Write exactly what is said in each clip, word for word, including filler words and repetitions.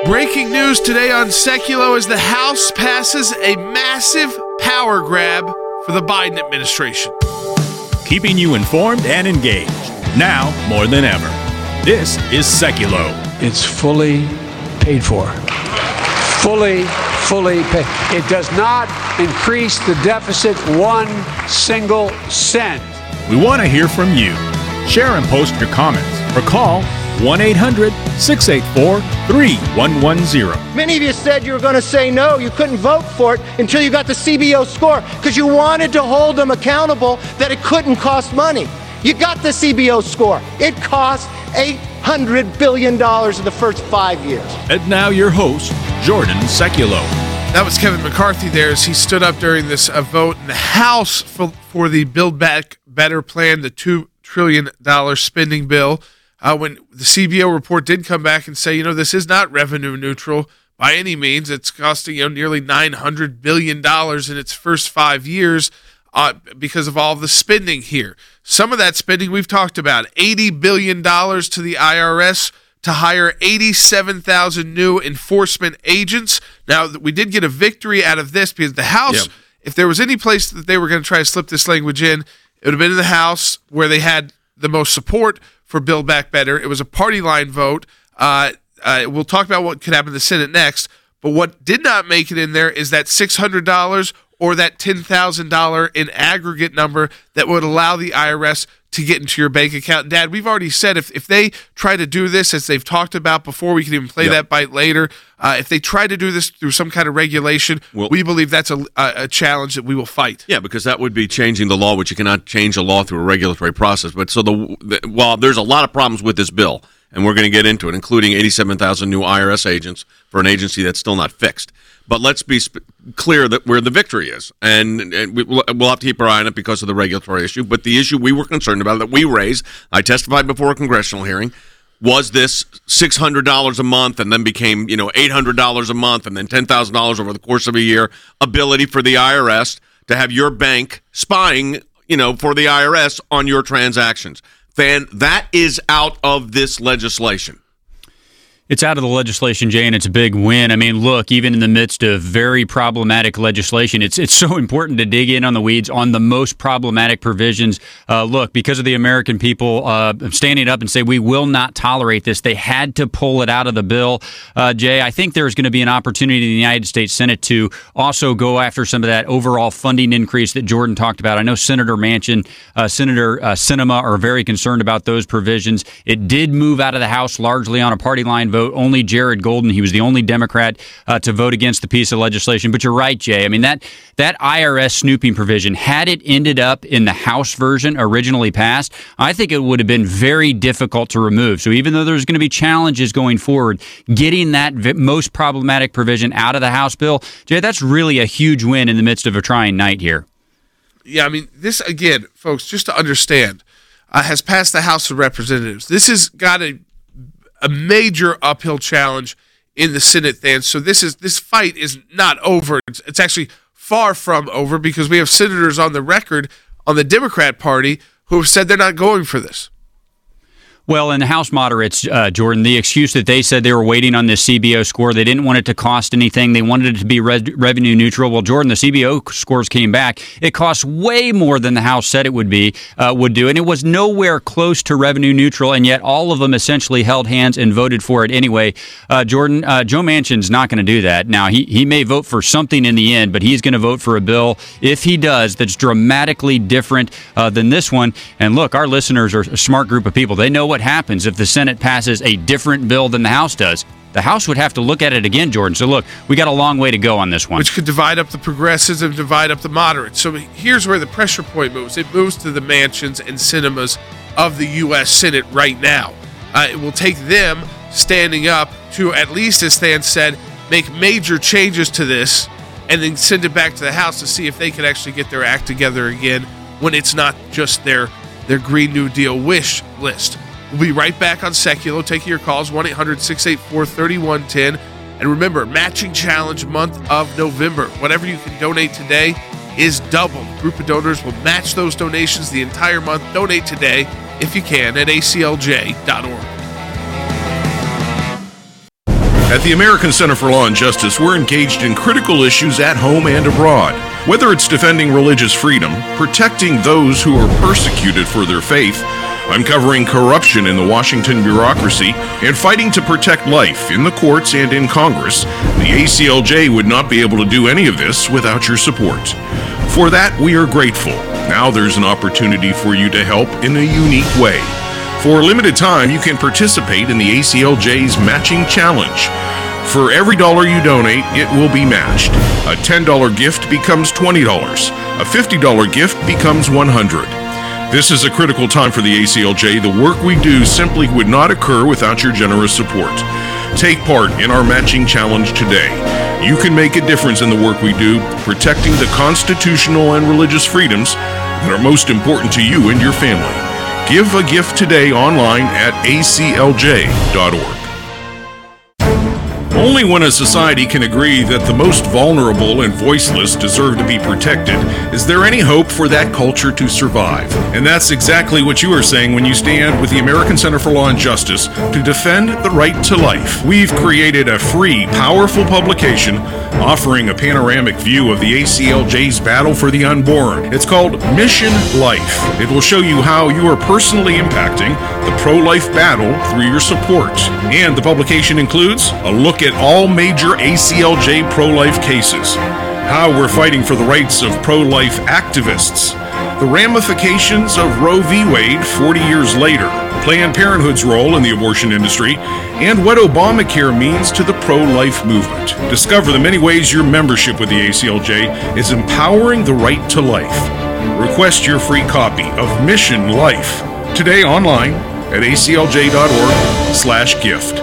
Breaking news today on Seculo as the House passes a massive power grab for the Biden administration. Keeping you informed and engaged, now more than ever. This is Seculo. It's fully paid for. Fully, fully paid. It does not increase the deficit one single cent. We want to hear from you. Share and post your comments or call one eight hundred six eight four three one one zero. Many of you said you were going to say no. You couldn't vote for it until you got the C B O score because you wanted to hold them accountable that it couldn't cost money. You got the C B O score. It cost eight hundred billion dollars in the first five years. And now your host, Jordan Seculo. That was Kevin McCarthy there as he stood up during this uh, vote in the House for, for the Build Back Better plan, the two trillion dollars spending bill. Uh, when the C B O report did come back and say, you know, this is not revenue neutral by any means. It's costing, you know, nearly nine hundred billion dollars in its first five years uh, because of all of the spending here. Some of that spending we've talked about, eighty billion dollars to the I R S to hire eighty-seven thousand new enforcement agents. Now, we did get a victory out of this because the House, yep. if there was any place that they were going to try to slip this language in, it would have been in the House where they had the most support for Build Back Better. It was a party line vote. Uh, uh, we'll talk about what could happen in the Senate next. But what did not make it in there is that six hundred dollars or that ten thousand dollars in aggregate number that would allow the I R S to get into your bank account. Dad, we've already said if, if they try to do this, as they've talked about before, we can even play yep. that bite later. Uh, if they try to do this through some kind of regulation, well, we believe that's a, a, a challenge that we will fight. Yeah, because that would be changing the law, which you cannot change a law through a regulatory process. But so the, the while there's a lot of problems with this bill, and we're going to get into it, including eighty-seven thousand new I R S agents for an agency that's still not fixed. But let's be sp- clear that where the victory is, and, and we, we'll, we'll have to keep our eye on it because of the regulatory issue. But the issue we were concerned about, that we raised, I testified before a congressional hearing, was this six hundred dollars a month and then became, you know, eight hundred dollars a month and then ten thousand dollars over the course of a year ability for the I R S to have your bank spying, you know, for the I R S on your transactions. Fan, that is out of this legislation. It's out of the legislation, Jay, and it's a big win. I mean, look, even in the midst of very problematic legislation, it's it's so important to dig in on the weeds on the most problematic provisions. Uh, look, because of the American people uh, standing up and say we will not tolerate this, they had to pull it out of the bill. Uh, Jay, I think there's going to be an opportunity in the United States Senate to also go after some of that overall funding increase that Jordan talked about. I know Senator Manchin, uh, Senator uh, Sinema are very concerned about those provisions. It did move out of the House largely on a party line vote. Only Jared Golden, he was the only Democrat uh, to vote against the piece of legislation. But you're right, Jay. I mean, that that I R S snooping provision, had it ended up in the House version originally passed, I think it would have been very difficult to remove. So even though there's going to be challenges going forward, getting that v- most problematic provision out of the House bill, Jay, that's really a huge win in the midst of a trying night here. Yeah, I mean, this, again, folks, just to understand, uh, has passed the House of Representatives. This has got a a major uphill challenge in the Senate then. So this is this fight is not over. It's, it's actually far from over because we have senators on the record on the Democrat Party who have said they're not going for this. Well, in the House moderates, uh, Jordan, the excuse that they said they were waiting on this C B O score, they didn't want it to cost anything. They wanted it to be re- revenue neutral. Well, Jordan, the C B O scores came back. It cost way more than the House said it would be, uh, would do, and it was nowhere close to revenue neutral, and yet all of them essentially held hands and voted for it anyway. Uh, Jordan, uh, Joe Manchin's not going to do that. Now, he, he may vote for something in the end, but he's going to vote for a bill, if he does, that's dramatically different uh, than this one. And look, our listeners are a smart group of people. They know what happens if the Senate passes a different bill than the House does. The House would have to look at it again, Jordan. So look, we got a long way to go on this one. Which could divide up the progressives and divide up the moderates. So here's where the pressure point moves. It moves to the Manchins and Sinemas of the U S Senate right now. Uh, it will take them standing up to, at least as Stan said, make major changes to this and then send it back to the House to see if they can actually get their act together again when it's not just their, their Green New Deal wish list. We'll be right back on Seculo, taking your calls, one eight hundred six eight four three one one zero. And remember, matching challenge month of November. Whatever you can donate today is doubled. A group of donors will match those donations the entire month. Donate today, if you can, at A C L J dot org. At the American Center for Law and Justice, we're engaged in critical issues at home and abroad. Whether it's defending religious freedom, protecting those who are persecuted for their faith, uncovering corruption in the Washington bureaucracy, and fighting to protect life in the courts and in Congress, the A C L J would not be able to do any of this without your support. For that, we are grateful. Now there's an opportunity for you to help in a unique way. For a limited time, you can participate in the A C L J's Matching Challenge. For every dollar you donate, it will be matched. A ten dollars gift becomes twenty dollars. A fifty dollars gift becomes one hundred dollars. This is a critical time for the A C L J. The work we do simply would not occur without your generous support. Take part in our Matching Challenge today. You can make a difference in the work we do, protecting the constitutional and religious freedoms that are most important to you and your family. Give a gift today online at A C L J dot org. Only when a society can agree that the most vulnerable and voiceless deserve to be protected is there any hope for that culture to survive. And that's exactly what you are saying when you stand with the American Center for Law and Justice to defend the right to life. We've created a free, powerful publication offering a panoramic view of the A C L J's battle for the unborn. It's called Mission Life. It will show you how you are personally impacting the pro-life battle through your support. And the publication includes a look at all major A C L J pro-life cases, how we're fighting for the rights of pro-life activists, the ramifications of Roe v. Wade forty years later, Planned Parenthood's role in the abortion industry, and what Obamacare means to the pro-life movement. Discover the many ways your membership with the A C L J is empowering the right to life. Request your free copy of Mission Life today online at A C L J dot org slash gift.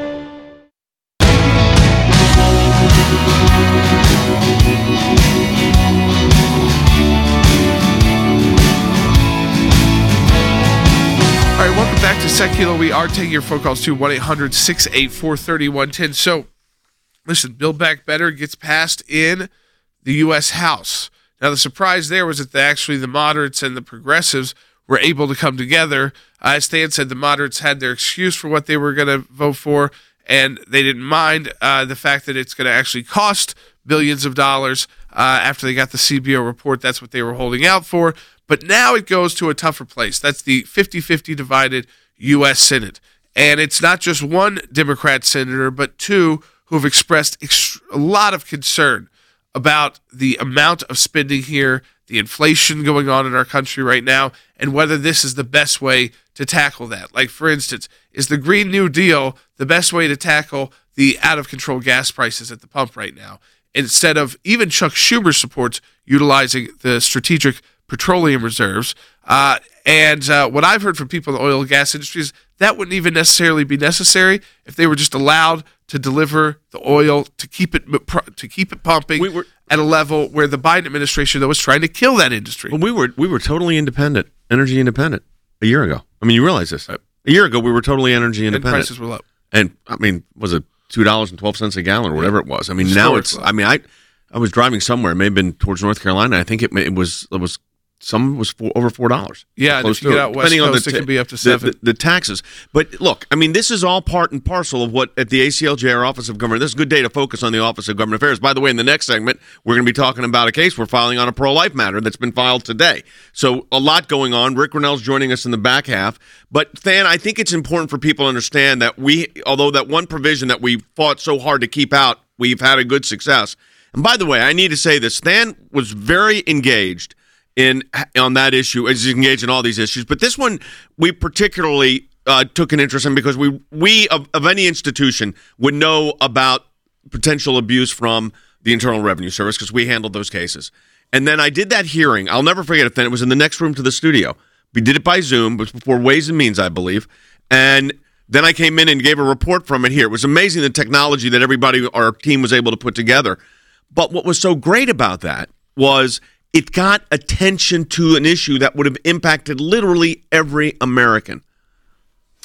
All right, welcome back to Secular. We are taking your phone calls to one eight hundred six eight four three one one zero. So, listen, Build Back Better gets passed in the U S House. Now, the surprise there was that the, actually the moderates and the progressives were able to come together. Uh, as Stan said, the moderates had their excuse for what they were going to vote for, and they didn't mind uh, the fact that it's going to actually cost billions of dollars uh, after they got the C B O report. That's what they were holding out for. But now it goes to a tougher place. That's the fifty-fifty divided U S Senate. And it's not just one Democrat senator, but two who have expressed ex- a lot of concern about the amount of spending here, the inflation going on in our country right now, and whether this is the best way to tackle that. Like, for instance, is the Green New Deal the best way to tackle the out-of-control gas prices at the pump right now? Instead of even Chuck Schumer supports utilizing the strategic petroleum reserves. Uh, and uh, what I've heard from people in the oil and gas industry is that wouldn't even necessarily be necessary if they were just allowed to deliver the oil to keep it to keep it pumping we were, at a level where the Biden administration, though, was trying to kill that industry. Well, we were we were totally independent, energy independent, a year ago. I mean, you realize this. A year ago, we were totally energy independent. And prices were low. And, I mean, was it two dollars and twelve cents a gallon or whatever it was? I mean, now it's, low. I mean, I I was driving somewhere, it may have been towards North Carolina. I think it, it was it was some was four, over four dollars. Yeah, and if you get out west coast, it can be up to seven. The, the, the taxes. But look, I mean, this is all part and parcel of what at the A C L J, our Office of Government. This is a good day to focus on the Office of Government Affairs. By the way, in the next segment, we're going to be talking about a case we're filing on a pro-life matter that's been filed today. So a lot going on. Rick Grinnell's joining us in the back half. But Than, I think it's important for people to understand that we, although that one provision that we fought so hard to keep out, we've had a good success. And by the way, I need to say this. Than was very engaged in on that issue, as he's engaged in all these issues. But this one we particularly uh, took an interest in because we, we of, of any institution, would know about potential abuse from the Internal Revenue Service because we handled those cases. And then I did that hearing. I'll never forget it. Then it was in the next room to the studio. We did it by Zoom. It was before Ways and Means, I believe. And then I came in and gave a report from it here. It was amazing the technology that everybody, our team, was able to put together. But what was so great about that was it got attention to an issue that would have impacted literally every American.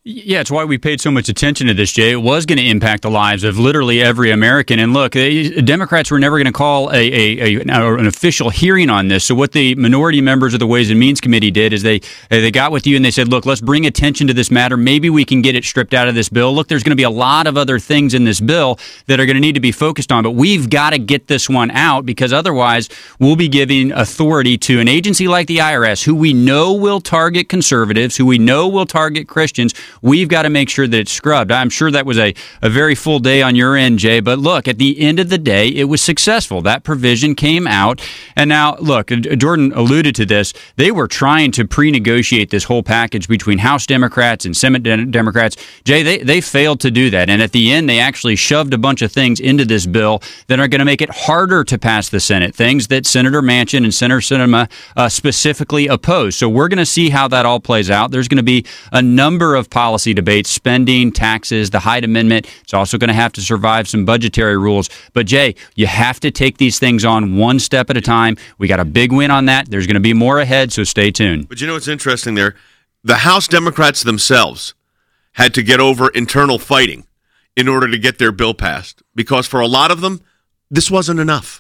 Yeah, it's why we paid so much attention to this, Jay. It was going to impact the lives of literally every American. And look, they, Democrats were never going to call a, a, a an official hearing on this. So what the minority members of the Ways and Means Committee did is they they got with you and they said, look, let's bring attention to this matter. Maybe we can get it stripped out of this bill. Look, there's going to be a lot of other things in this bill that are going to need to be focused on, but we've got to get this one out because otherwise we'll be giving authority to an agency like the I R S, who we know will target conservatives, who we know will target Christians. We've got to make sure that it's scrubbed. I'm sure that was a, a very full day on your end, Jay, but look, at the end of the day, it was successful. That provision came out, and now, look, Jordan alluded to this. They were trying to pre-negotiate this whole package between House Democrats and Senate de- Democrats. Jay, they, they failed to do that, and at the end, they actually shoved a bunch of things into this bill that are going to make it harder to pass the Senate, things that Senator Manchin and Senator Sinema uh, specifically oppose. So we're going to see how that all plays out. There's going to be a number of policy debates, spending, taxes, the Hyde Amendment. It's also going to have to survive some budgetary rules. But, Jay, you have to take these things on one step at a time. We got a big win on that. There's going to be more ahead, so stay tuned. But you know what's interesting there? The House Democrats themselves had to get over internal fighting in order to get their bill passed, because for a lot of them, this wasn't enough.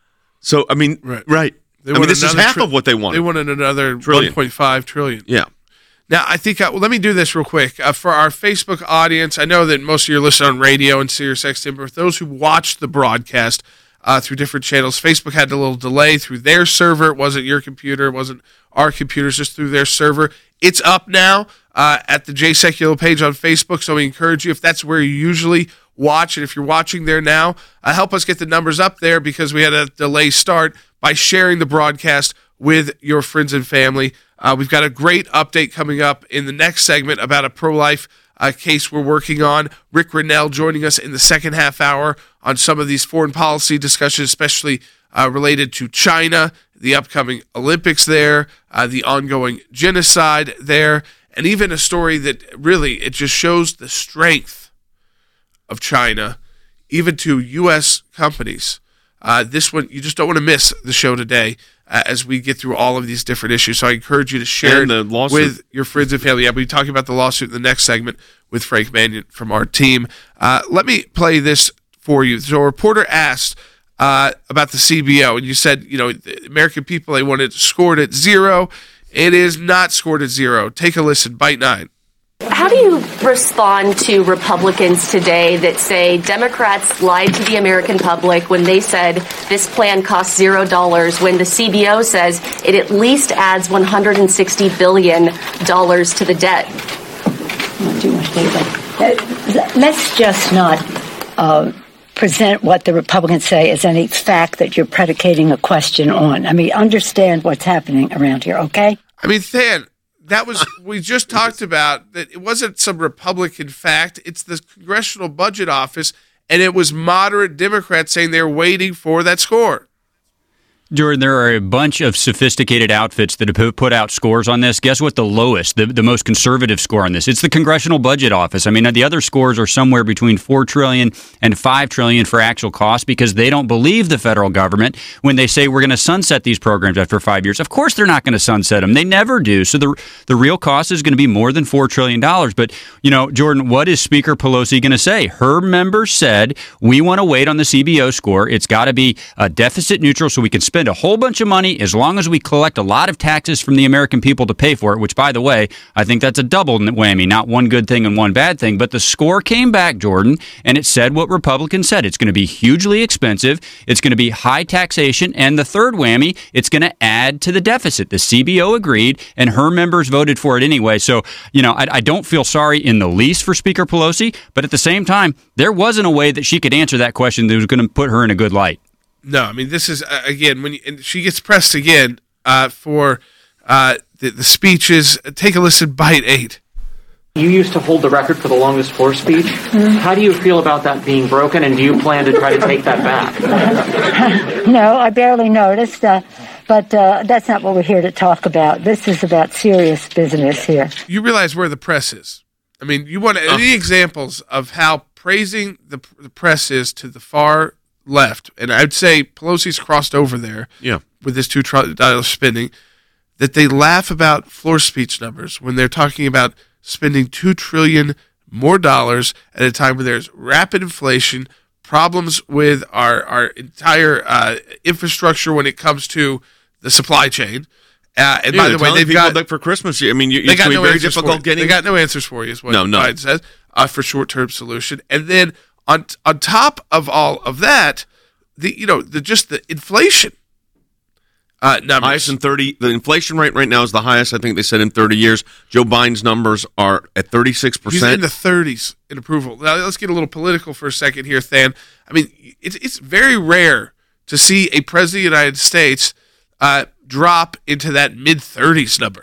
So, I mean, right. right. I mean, this is half tri- of what they wanted. They wanted another trillion. one point five trillion. Yeah. Now, I think, uh, well, let me do this real quick. Uh, for our Facebook audience, I know that most of you are listening on radio and Sirius X M, but for those who watched the broadcast uh, through different channels, Facebook had a little delay through their server. It wasn't your computer. It wasn't our computers, just through their server. It's up now uh, at the Jay Sekulow page on Facebook, so we encourage you, if that's where you usually watch, and if you're watching there now, uh, help us get the numbers up there because we had a delay start by sharing the broadcast with your friends and family. Uh, we've got a great update coming up in the next segment about a pro-life uh, case we're working on. Rick Rennell joining us in the second half hour on some of these foreign policy discussions, especially uh, related to China, the upcoming Olympics there, uh, the ongoing genocide there, and even a story that really, it just shows the strength of China, even to U S companies. Uh, this one, you just don't want to miss the show today uh, as we get through all of these different issues. So I encourage you to share and the it lawsuit. with your friends and family. Yeah, we'll be talking about the lawsuit in the next segment with Frank Mannion from our team. Uh, let me play this for you. So a reporter asked uh, about the C B O, and you said, you know, the American people, they want it scored at zero. It is not scored at zero. Take a listen. Bite nine. How do you respond to Republicans today that say Democrats lied to the American public when they said this plan costs zero dollars, when the C B O says it at least adds one hundred sixty billion dollars to the debt? Let's just not uh, present what the Republicans say as any fact that you're predicating a question on. I mean, understand what's happening around here, okay? I mean, Than, that was, we just talked about that it wasn't some Republican fact. It's the Congressional Budget Office, and it was moderate Democrats saying they're waiting for that score. Jordan, there are a bunch of sophisticated outfits that have put out scores on this. Guess what the lowest, the, the most conservative score on this? It's the Congressional Budget Office. I mean, the other scores are somewhere between four trillion dollars and five trillion dollars for actual costs because they don't believe the federal government when they say we're going to sunset these programs after five years. Of course they're not going to sunset them. They never do. So the the real cost is going to be more than four trillion dollars. But, you know, Jordan, what is Speaker Pelosi going to say? Her members said, we want to wait on the C B O score. It's got to be uh, deficit neutral so we can spend a whole bunch of money as long as we collect a lot of taxes from the American people to pay for it, which, by the way, I think that's a double whammy, not one good thing and one bad thing. But the score came back, Jordan, and it said what Republicans said. It's going to be hugely expensive. It's going to be high taxation. And the third whammy, it's going to add to the deficit. The C B O agreed, and her members voted for it anyway. So, you know, I, I don't feel sorry in the least for Speaker Pelosi, but at the same time, there wasn't a way that she could answer that question that was going to put her in a good light. No, I mean, this is, uh, again, when you, and she gets pressed again uh, for uh, the, the speeches. Take a listen, bite eight. You used to hold the record for the longest floor speech. Mm-hmm. How do you feel about that being broken, and do you plan to try to take that back? No, I barely noticed, uh, but uh, that's not what we're here to talk about. This is about serious business here. You realize where the press is. I mean, you want any examples of how praising the, the press is to the far left, and I'd say Pelosi's crossed over there yeah. with this two trillion dollars spending, that they laugh about floor speech numbers when they're talking about spending two trillion dollars more dollars at a time when there's rapid inflation, problems with our, our entire uh, infrastructure when it comes to the supply chain. Uh, and yeah, by the way, they've got that for Christmas. I mean, you, they it's got going to no be very answers difficult for getting. They got no answers for you, is what no, no. Biden says uh, for short-term solution. And then on on top of all of that, the you know the just the inflation uh, numbers. Highest in thirty. The inflation rate right now is the highest I think they said in thirty years. Joe Biden's numbers are at thirty-six percent. He's in the thirties in approval. Now let's get a little political for a second here, Than. I mean, it's it's very rare to see a president of the United States uh, drop into that mid thirties number.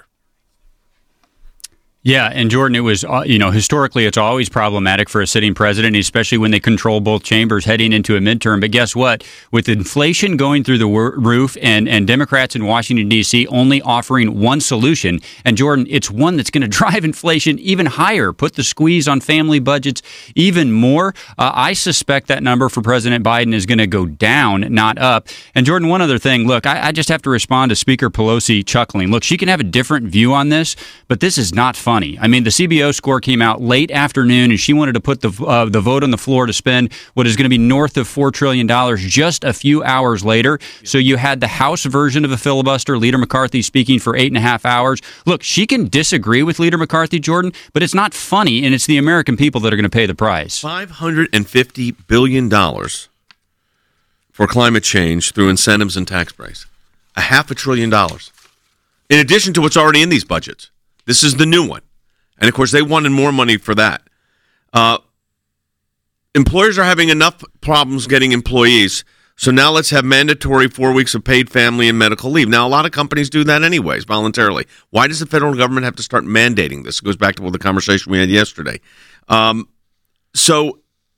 Yeah, and Jordan, it was, uh, you know, historically it's always problematic for a sitting president, especially when they control both chambers heading into a midterm. But guess what? With inflation going through the wor- roof and, and Democrats in Washington, D C only offering one solution, and Jordan, it's one that's going to drive inflation even higher, put the squeeze on family budgets even more. Uh, I suspect that number for President Biden is going to go down, not up. And Jordan, one other thing, look, I, I just have to respond to Speaker Pelosi chuckling. Look, she can have a different view on this, but this is not fun. I mean, the C B O score came out late afternoon, and she wanted to put the uh, the vote on the floor to spend what is going to be north of four trillion dollars just a few hours later. So you had the House version of a filibuster, Leader McCarthy speaking for eight and a half hours. Look, she can disagree with Leader McCarthy, Jordan, but it's not funny, and it's the American people that are going to pay the price. five hundred fifty billion dollars for climate change through incentives and tax breaks. A half a trillion dollars. In addition to what's already in these budgets. This is the new one. And, of course, they wanted more money for that. Uh, employers are having enough problems getting employees, so now let's have mandatory four weeks of paid family and medical leave. Now, a lot of companies do that anyways, voluntarily. Why does the federal government have to start mandating this? It goes back to the conversation we had yesterday. Um, so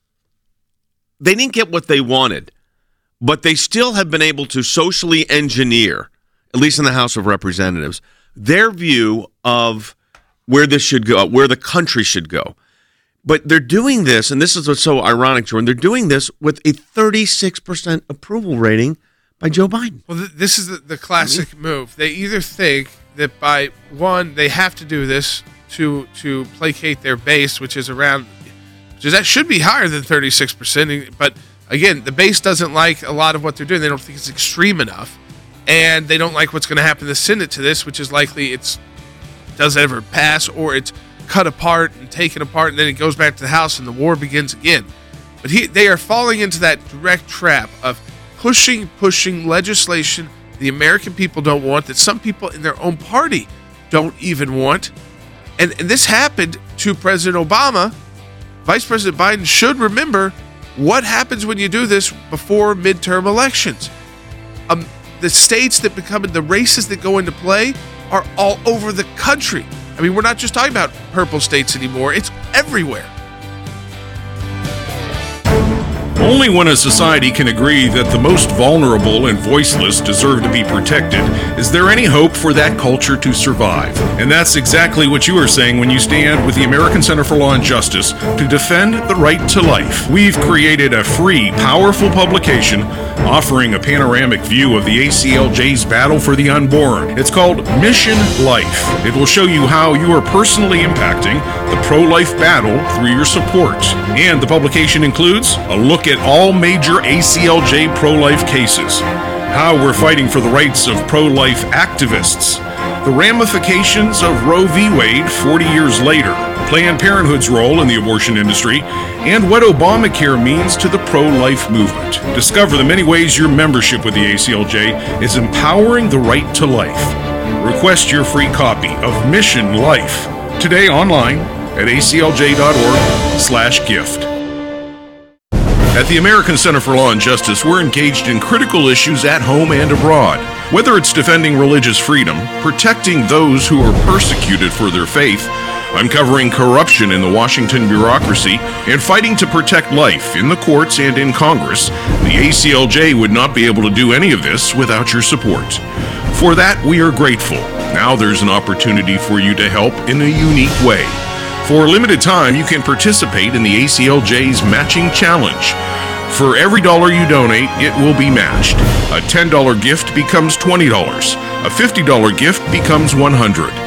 they didn't get what they wanted, but they still have been able to socially engineer, at least in the House of Representatives, their view of where this should go, where the country should go. But they're doing this, and this is what's so ironic, Jordan, they're doing this with a thirty-six percent approval rating by Joe Biden. Well, th- this is the, the classic mm-hmm. move. They either think that by, one, they have to do this to to placate their base, which is around, which is, that should be higher than thirty-six percent. But, again, the base doesn't like a lot of what they're doing. They don't think it's extreme enough. And they don't like what's going to happen in the Senate to this, which is likely it's doesn't ever pass or it's cut apart and taken apart, and then it goes back to the House and the war begins again. But he, they are falling into that direct trap of pushing, pushing legislation the American people don't want, that some people in their own party don't even want. And, and this happened to President Obama. Vice President Biden should remember what happens when you do this before midterm elections. Um, The states that become the races that go into play are all over the country. I mean, we're not just talking about purple states anymore. It's everywhere. Only when a society can agree that the most vulnerable and voiceless deserve to be protected is there any hope for that culture to survive. And that's exactly what you are saying when you stand with the American Center for Law and Justice to defend the right to life. We've created a free, powerful publication offering a panoramic view of the A C L J's battle for the unborn. It's called Mission Life. It will show you how you are personally impacting the pro-life battle through your support. And the publication includes a look at all major A C L J pro-life cases, how we're fighting for the rights of pro-life activists, the ramifications of Roe v. Wade forty years later, Planned Parenthood's role in the abortion industry, and what Obamacare means to the pro-life movement. Discover the many ways your membership with the A C L J is empowering the right to life. Request your free copy of Mission Life today online at A C L J dot org slash gift. At the American Center for Law and Justice, we're engaged in critical issues at home and abroad. Whether it's defending religious freedom, protecting those who are persecuted for their faith, uncovering corruption in the Washington bureaucracy, and fighting to protect life in the courts and in Congress, the A C L J would not be able to do any of this without your support. For that, we are grateful. Now there's an opportunity for you to help in a unique way. For a limited time, you can participate in the A C L J's Matching Challenge. For every dollar you donate, it will be matched. A ten dollars gift becomes twenty dollars. A fifty dollars gift becomes one hundred dollars.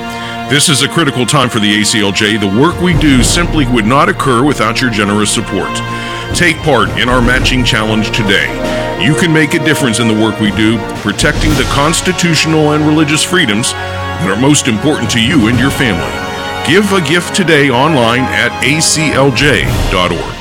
This is a critical time for the A C L J. The work we do simply would not occur without your generous support. Take part in our matching challenge today. You can make a difference in the work we do, protecting the constitutional and religious freedoms that are most important to you and your family. Give a gift today online at A C L J dot org.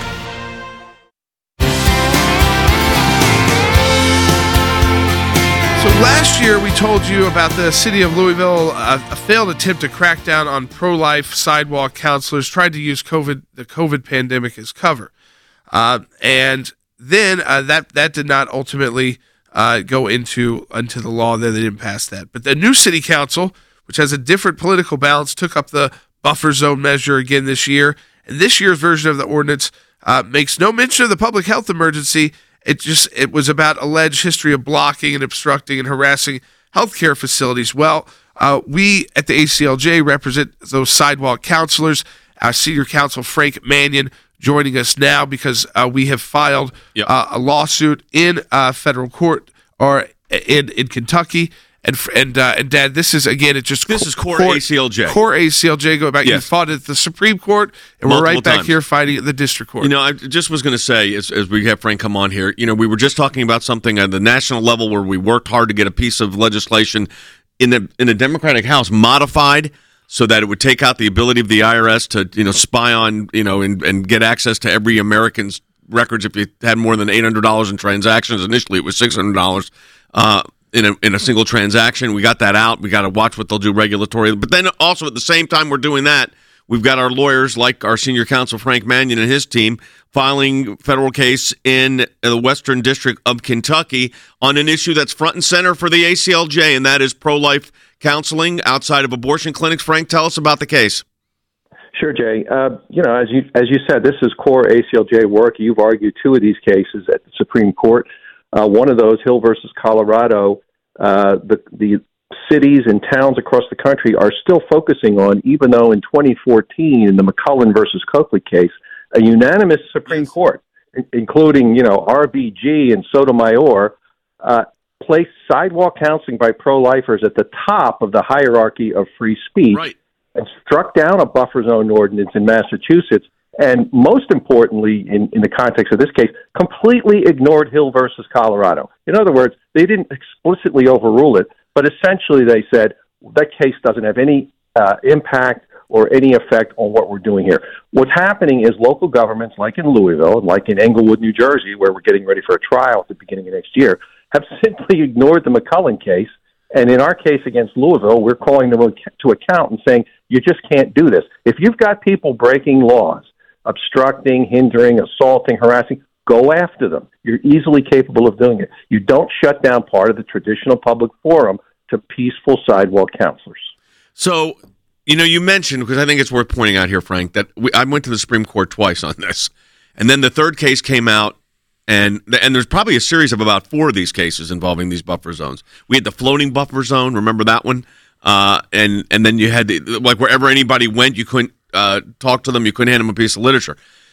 So last year we told you about the city of Louisville, uh, a failed attempt to crack down on pro-life sidewalk counselors, tried to use COVID, the COVID pandemic as cover. Uh, and then uh, that that did not ultimately uh, go into, into the law. Then they didn't pass that. But the new city council, which has a different political balance, took up the buffer zone measure again this year. And this year's version of the ordinance uh, makes no mention of the public health emergency. It just it was about alleged history of blocking and obstructing and harassing healthcare facilities. Well, uh, we at the A C L J represent those sidewalk counselors. Our senior counsel, Frank Mannion, joining us now because uh, we have filed yep. uh, a lawsuit in uh, federal court or in in Kentucky. And and uh, and Dad, this is again, it just this co- is core A C L J. Core A C L J. Go back. Yes. You fought at the Supreme Court, and Multiple we're right back times. here fighting at the district court. You know, I just was going to say as, as we have Frank come on here. You know, we were just talking about something at the national level where we worked hard to get a piece of legislation in the in the Democratic House modified so that it would take out the ability of the I R S to you know spy on you know and, and get access to every American's records if you had more than eight hundred dollars in transactions. Initially, it was six hundred dollars. Uh, In a, in a single transaction. We got that out. We got to watch what they'll do regulatory. But then also at the same time we're doing that, we've got our lawyers like our senior counsel, Frank Mannion, and his team filing federal case in the Western District of Kentucky on an issue that's front and center for the A C L J, and that is pro-life counseling outside of abortion clinics. Frank, tell us about the case. Sure, Jay. Uh, you know, as you as you said, this is core A C L J work. You've argued two of these cases at the Supreme Court. Uh, one of those, Hill versus Colorado, uh, the the cities and towns across the country are still focusing on, even though in twenty fourteen, in the McCullen versus Coakley case, a unanimous Supreme Court, including, you know, R B G and Sotomayor, uh, placed sidewalk counseling by pro-lifers at the top of the hierarchy of free speech, right, and struck down a buffer zone ordinance in Massachusetts. And most importantly, in, in the context of this case, completely ignored Hill versus Colorado. In other words, they didn't explicitly overrule it, but essentially they said that case doesn't have any uh, impact or any effect on what we're doing here. What's happening is local governments, like in Louisville, like in Englewood, New Jersey, where we're getting ready for a trial at the beginning of next year, have simply ignored the McCullen case. And in our case against Louisville, we're calling them to account and saying, you just can't do this. If you've got people breaking laws, obstructing, hindering, assaulting, harassing, go after them. You're easily capable of doing it. You don't shut down part of the traditional public forum to peaceful sidewalk counselors. So, you know, you mentioned, because I think it's worth pointing out here, Frank, that we, I went to the Supreme Court twice on this. And then the third case came out, and and there's probably a series of about four of these cases involving these buffer zones. We had the floating buffer zone, remember that one? Uh, and, and then you had, the, like, wherever anybody went, you couldn't Uh, talk to them, you couldn't hand them a piece of literature.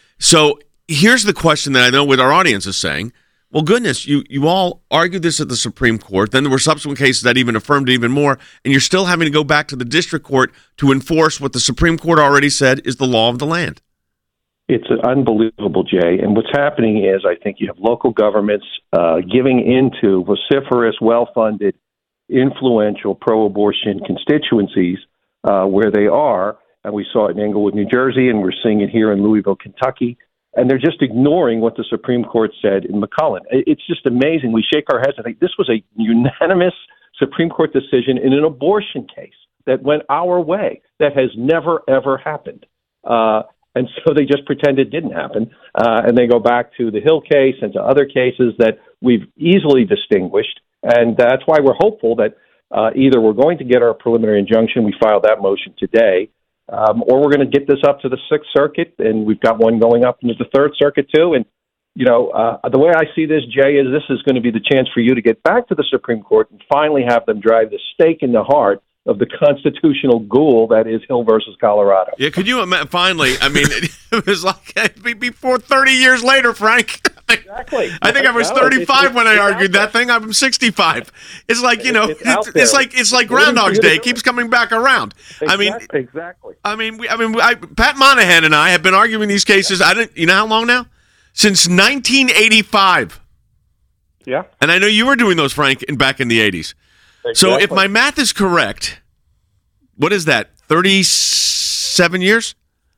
So here's the question that I know what our audience is saying. Well, goodness, you, you all argued this at the Supreme Court. Then there were subsequent cases that even affirmed it even more, and you're still having to go back to the district court to enforce what the Supreme Court already said is the law of the land. It's unbelievable, Jay. And what's happening is I think you have local governments uh, giving into vociferous, well-funded, influential pro-abortion constituencies uh, where they are. And we saw it in Englewood, New Jersey, and we're seeing it here in Louisville, Kentucky. And they're just ignoring what the Supreme Court said in McCullen. It's just amazing. We shake our heads and think this was a unanimous Supreme Court decision in an abortion case that went our way. That has never, ever happened. Uh, and so they just pretend it didn't happen. Uh, and they go back to the Hill case and to other cases that we've easily distinguished. And that's why we're hopeful that uh, either we're going to get our preliminary injunction. We filed that motion today. Um, or we're going to get this up to the Sixth Circuit, and we've got one going up into the Third Circuit, too. And, you know, uh, the way I see this, Jay, is this is going to be the chance for you to get back to the Supreme Court and finally have them drive the stake in the heart of the constitutional ghoul that is Hill versus Colorado. Yeah, could you imagine? Finally, I mean, it was like before thirty years later, Frank. Exactly. I think I was No, thirty-five it's, when I it's argued that thing. I'm sixty-five. It's like, you know, It's it's, out it's there. like it's like What are you Groundhog's gonna Day. do? It keeps coming back around. I mean, Exactly. exactly. I mean, we, I mean, I, Pat Monahan and I have been arguing these cases. I didn't, you know, how long now? Since nineteen eighty-five. Yeah. And I know you were doing those, Frank, in back in the eighties. So if Exactly. my math is correct, what is that? thirty-seven years?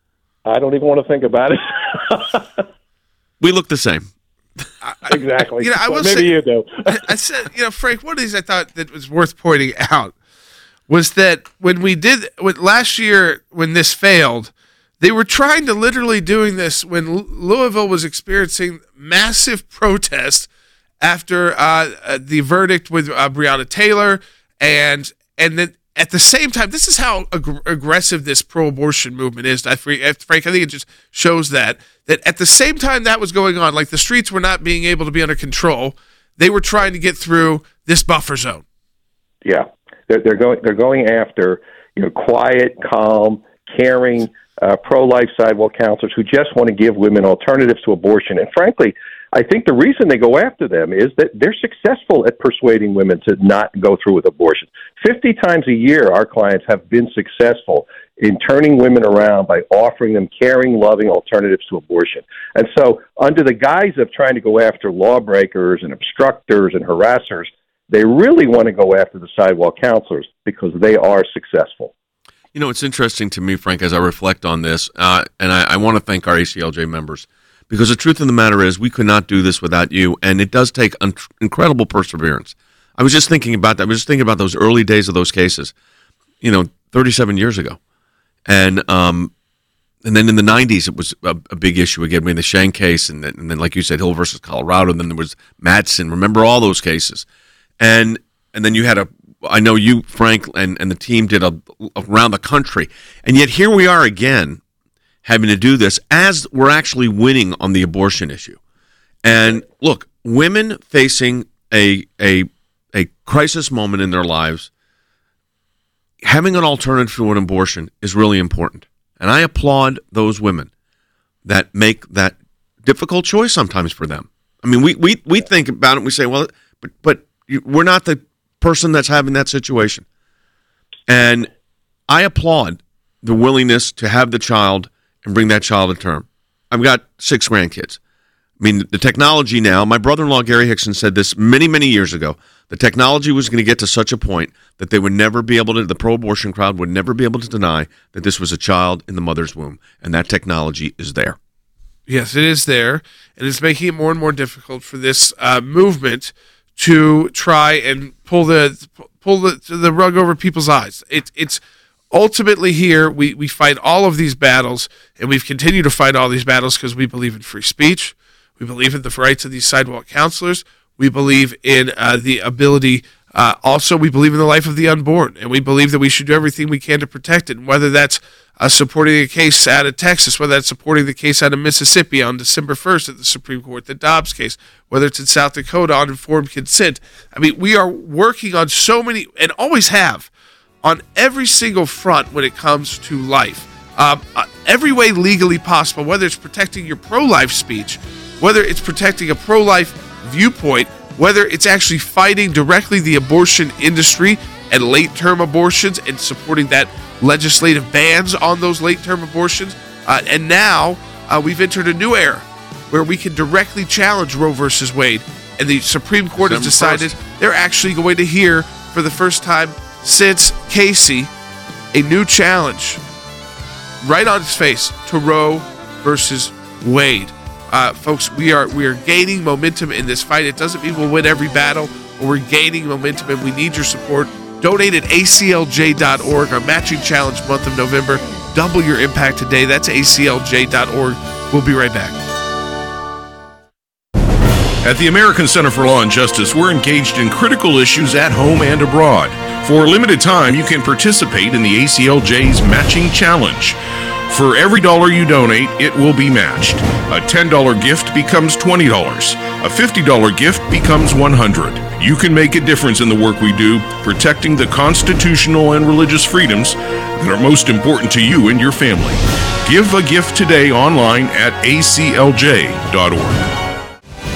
I don't even want to think about it. We look the same. Exactly. You know, I Well, will maybe say- you do. I, I said, you know, Frank, one of these I thought that was worth pointing out was that when we did, when last year, when this failed, they were trying to literally doing this when L- Louisville was experiencing massive protests after uh, uh, the verdict with uh, Breonna Taylor, and and then at the same time, this is how ag- aggressive this pro-abortion movement is. I, Frank, I think it just shows that that at the same time that was going on, like the streets were not being able to be under control, they were trying to get through this buffer zone. Yeah, they're, they're going. They're going after you know quiet, calm, caring, uh, pro-life sidewalk counselors who just want to give women alternatives to abortion. And frankly, I think the reason they go after them is that they're successful at persuading women to not go through with abortion. Fifty times a year, our clients have been successful in turning women around by offering them caring, loving alternatives to abortion. And so, under the guise of trying to go after lawbreakers and obstructors and harassers, they really want to go after the sidewalk counselors because they are successful. You know, it's interesting to me, Frank, as I reflect on this, uh, and I, I want to thank our A C L J members, because the truth of the matter is we could not do this without you, and it does take un- incredible perseverance. I was just thinking about that. I was just thinking about those early days of those cases, you know, thirty-seven years ago. And um, and then in the nineties, it was a, a big issue again. We had the Shane case, and then, and then, like you said, Hill versus Colorado, and then there was Madsen. Remember all those cases? And and then you had a, I know you, Frank, and, and the team did a, around the country. And yet here we are again having to do this as we're actually winning on the abortion issue. And look, women facing a a a crisis moment in their lives, having an alternative to an abortion is really important. And I applaud those women that make that difficult choice sometimes for them. I mean, we we, we think about it and we say, well, but but you, we're not the person that's having that situation. And I applaud the willingness to have the child and bring that child to term. I've got six grandkids. I mean, the technology now, my brother-in-law Gary Hickson said this many, many years ago, the technology was going to get to such a point that they would never be able to, the pro-abortion crowd would never be able to deny that this was a child in the mother's womb. And that technology is there. Yes, it is there, and it's making it more and more difficult for this uh, movement to try and pull the pull the the rug over people's eyes. It, it's ultimately here we we fight all of these battles, and we've continued to fight all these battles because we believe in free speech, we believe in the rights of these sidewalk counselors, we believe in uh, the ability. Uh, also, we believe in the life of the unborn, and we believe that we should do everything we can to protect it. And whether that's uh, supporting a case out of Texas, whether that's supporting the case out of Mississippi on December first at the Supreme Court, the Dobbs case, whether it's in South Dakota on informed consent. I mean, we are working on so many, and always have, on every single front when it comes to life. Um, uh, every way legally possible, whether it's protecting your pro-life speech, whether it's protecting a pro-life viewpoint, whether it's actually fighting directly the abortion industry and late-term abortions and supporting that legislative bans on those late-term abortions. Uh, and now uh, we've entered a new era where we can directly challenge Roe versus Wade. And the Supreme Court has decided they're actually going to hear, for the first time since Casey, a new challenge right on its face to Roe versus Wade. Uh, folks, we are we are gaining momentum in this fight. It doesn't mean we'll win every battle, but we're gaining momentum, and we need your support. Donate at A C L J dot org, our matching challenge month of November. Double your impact today. That's A C L J dot org. We'll be right back. At the American Center for Law and Justice, we're engaged in critical issues at home and abroad. For a limited time, you can participate in the A C L J's Matching Challenge. For every dollar you donate, it will be matched. A ten dollars gift becomes twenty dollars. A fifty dollars gift becomes one hundred dollars. You can make a difference in the work we do, protecting the constitutional and religious freedoms that are most important to you and your family. Give a gift today online at A C L J dot org.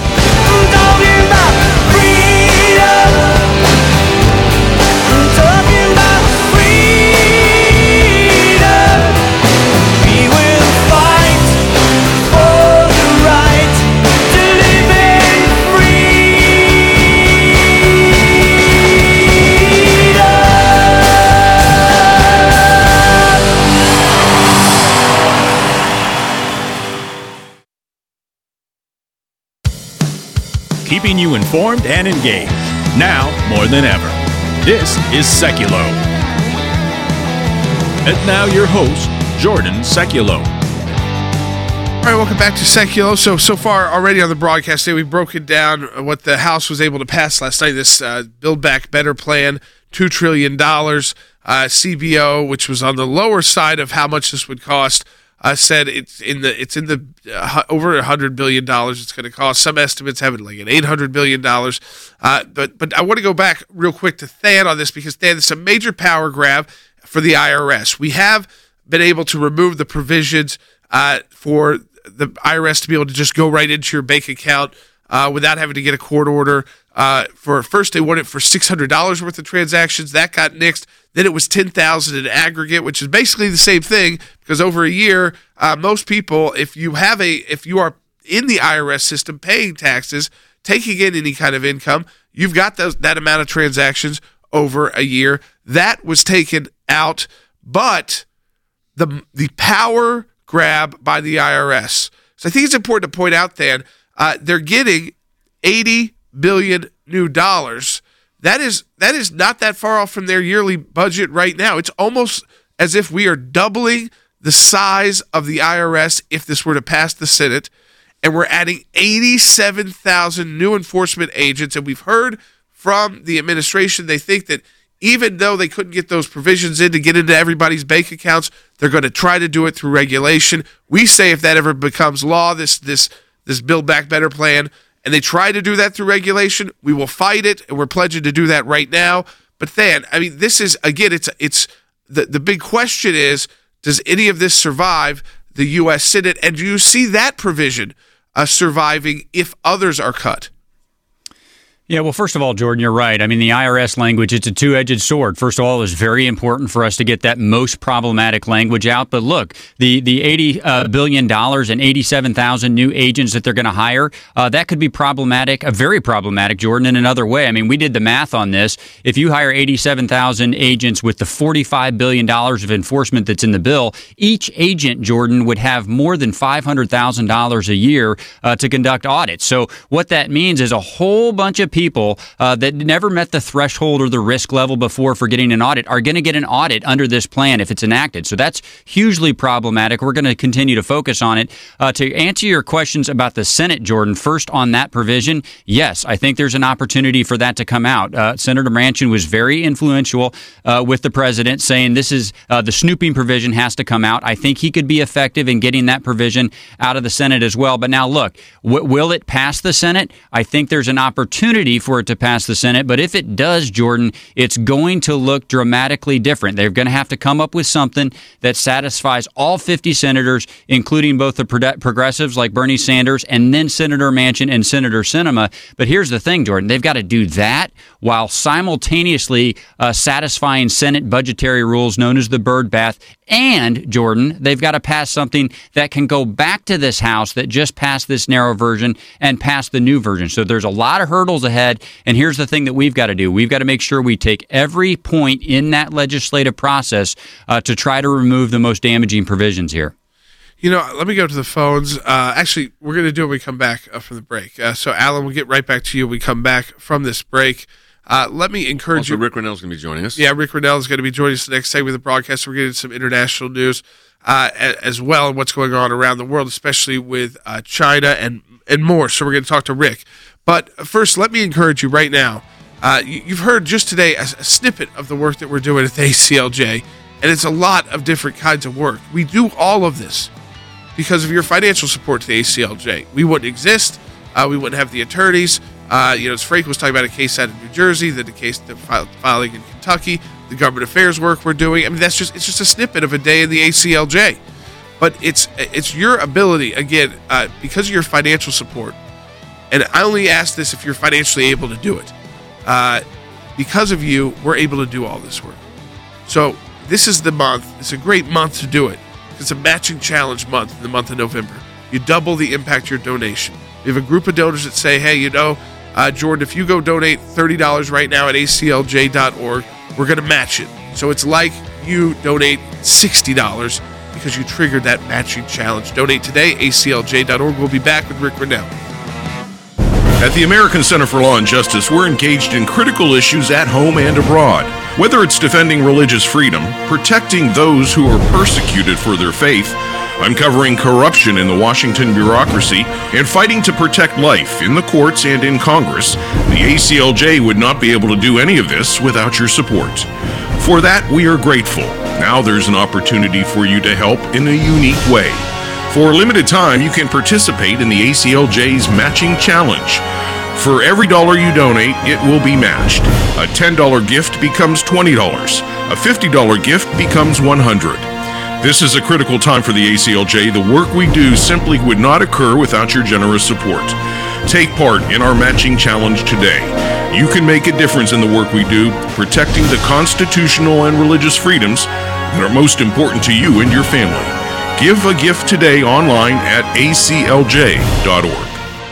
keeping you informed and engaged. Now more than ever. This is Seculo. And now your host, Jordan Seculo. All right, welcome back to Seculo. So, so far already on the broadcast today, we've broken down what the House was able to pass last night, this uh, Build Back Better plan, two trillion dollars. Uh, C B O, which was on the lower side of how much this would cost, uh, said it's in the it's in the uh, over one hundred billion dollars it's going to cost. Some estimates have it like an eight hundred billion dollars. Uh, but, but I want to go back real quick to Than on this because, Than, it's a major power grab for the I R S. We have been able to remove the provisions uh, for the I R S to be able to just go right into your bank account uh, without having to get a court order. Uh, for first, they wanted it for six hundred dollars worth of transactions. That got nixed. Then it was ten thousand dollars in aggregate, which is basically the same thing because over a year, uh, most people, if you have a, if you are in the I R S system paying taxes, taking in any kind of income, you've got those, that amount of transactions over a year. That was taken out, but the the power grab by the I R S. So I think it's important to point out, Than, uh, they're getting eighty billion new dollars. That is that is not that far off from their yearly budget right now. It's almost as if we are doubling the size of the I R S if this were to pass the Senate, and we're adding eighty-seven thousand new enforcement agents. And we've heard from the administration they think that even though they couldn't get those provisions in to get into everybody's bank accounts, they're going to try to do it through regulation. We say if that ever becomes law, this this this Build Back Better plan, and they try to do that through regulation, we will fight it, and we're pledging to do that right now. But Than, I mean, this is, again, it's it's the, the big question is, does any of this survive the U S Senate, and do you see that provision uh, surviving if others are cut? Yeah, well, first of all, Jordan, you're right. I mean, the I R S language, it's a two-edged sword. First of all, it's very important for us to get that most problematic language out. But look, the the eighty uh, billion dollars and eighty-seven thousand new agents that they're going to hire, uh, that could be problematic, uh, very problematic, Jordan, in another way. I mean, we did the math on this. If you hire eighty-seven thousand agents with the forty-five billion dollars of enforcement that's in the bill, each agent, Jordan, would have more than five hundred thousand dollars a year uh, to conduct audits. So what that means is a whole bunch of people people uh, that never met the threshold or the risk level before for getting an audit are going to get an audit under this plan if it's enacted. So that's hugely problematic. We're going to continue to focus on it. Uh, to answer your questions about the Senate, Jordan, first on that provision, yes, I think there's an opportunity for that to come out. Uh, Senator Manchin was very influential uh, with the president saying this is uh, the snooping provision has to come out. I think he could be effective in getting that provision out of the Senate as well. But now look, w- will it pass the Senate? I think there's an opportunity for it to pass the Senate, but if it does, Jordan, it's going to look dramatically different. They're going to have to come up with something that satisfies all fifty senators, including both the pro- progressives like Bernie Sanders and then Senator Manchin and Senator Sinema. But here's the thing, Jordan, they've got to do that while simultaneously uh, satisfying Senate budgetary rules known as the Byrd Bath. And, Jordan, they've got to pass something that can go back to this House that just passed this narrow version and pass the new version. So there's a lot of hurdles ahead. And here's the thing that we've got to do. We've got to make sure we take every point in that legislative process uh, to try to remove the most damaging provisions here. You know, let me go to the phones. Uh, actually, we're going to do it when we come back uh, from the break. Uh, so, Alan, we'll get right back to you when we come back from this break. Uh, let me encourage also, you. Rick Rennell's going to be joining us. Yeah, Rick Rennell is going to be joining us the next segment of the broadcast. We're getting some international news uh, as well and what's going on around the world, especially with uh, China and, and more. So we're going to talk to Rick. But first, let me encourage you right now. Uh, you, you've heard just today a, a snippet of the work that we're doing at the A C L J, and it's a lot of different kinds of work. We do all of this because of your financial support to the A C L J. We wouldn't exist. Uh, we wouldn't have the attorneys. Uh, you know, as Frank was talking about a case out of New Jersey, then the case the file, filing in Kentucky, the government affairs work we're doing. I mean, that's just it's just a snippet of a day in the A C L J. But it's it's your ability, again, uh, because of your financial support. And I only ask this if you're financially able to do it. Uh, because of you, we're able to do all this work. So this is the month. It's a great month to do it. It's a matching challenge month in the month of November. You double the impact of your donation. We have a group of donors that say, hey, you know, uh, Jordan, if you go donate thirty dollars right now at A C L J dot org, we're going to match it. So it's like you donate sixty dollars because you triggered that matching challenge. Donate today, A C L J dot org. We'll be back with Rick Rennell. At the American Center for Law and Justice, we're engaged in critical issues at home and abroad. Whether it's defending religious freedom, protecting those who are persecuted for their faith, uncovering corruption in the Washington bureaucracy, and fighting to protect life in the courts and in Congress, the A C L J would not be able to do any of this without your support. For that, we are grateful. Now there's an opportunity for you to help in a unique way. For a limited time, you can participate in the A C L J's Matching Challenge. For every dollar you donate, it will be matched. A ten dollars gift becomes twenty dollars. A fifty dollars gift becomes one hundred dollars. This is a critical time for the A C L J. The work we do simply would not occur without your generous support. Take part in our Matching Challenge today. You can make a difference in the work we do, protecting the constitutional and religious freedoms that are most important to you and your family. Give a gift today online at A C L J dot org.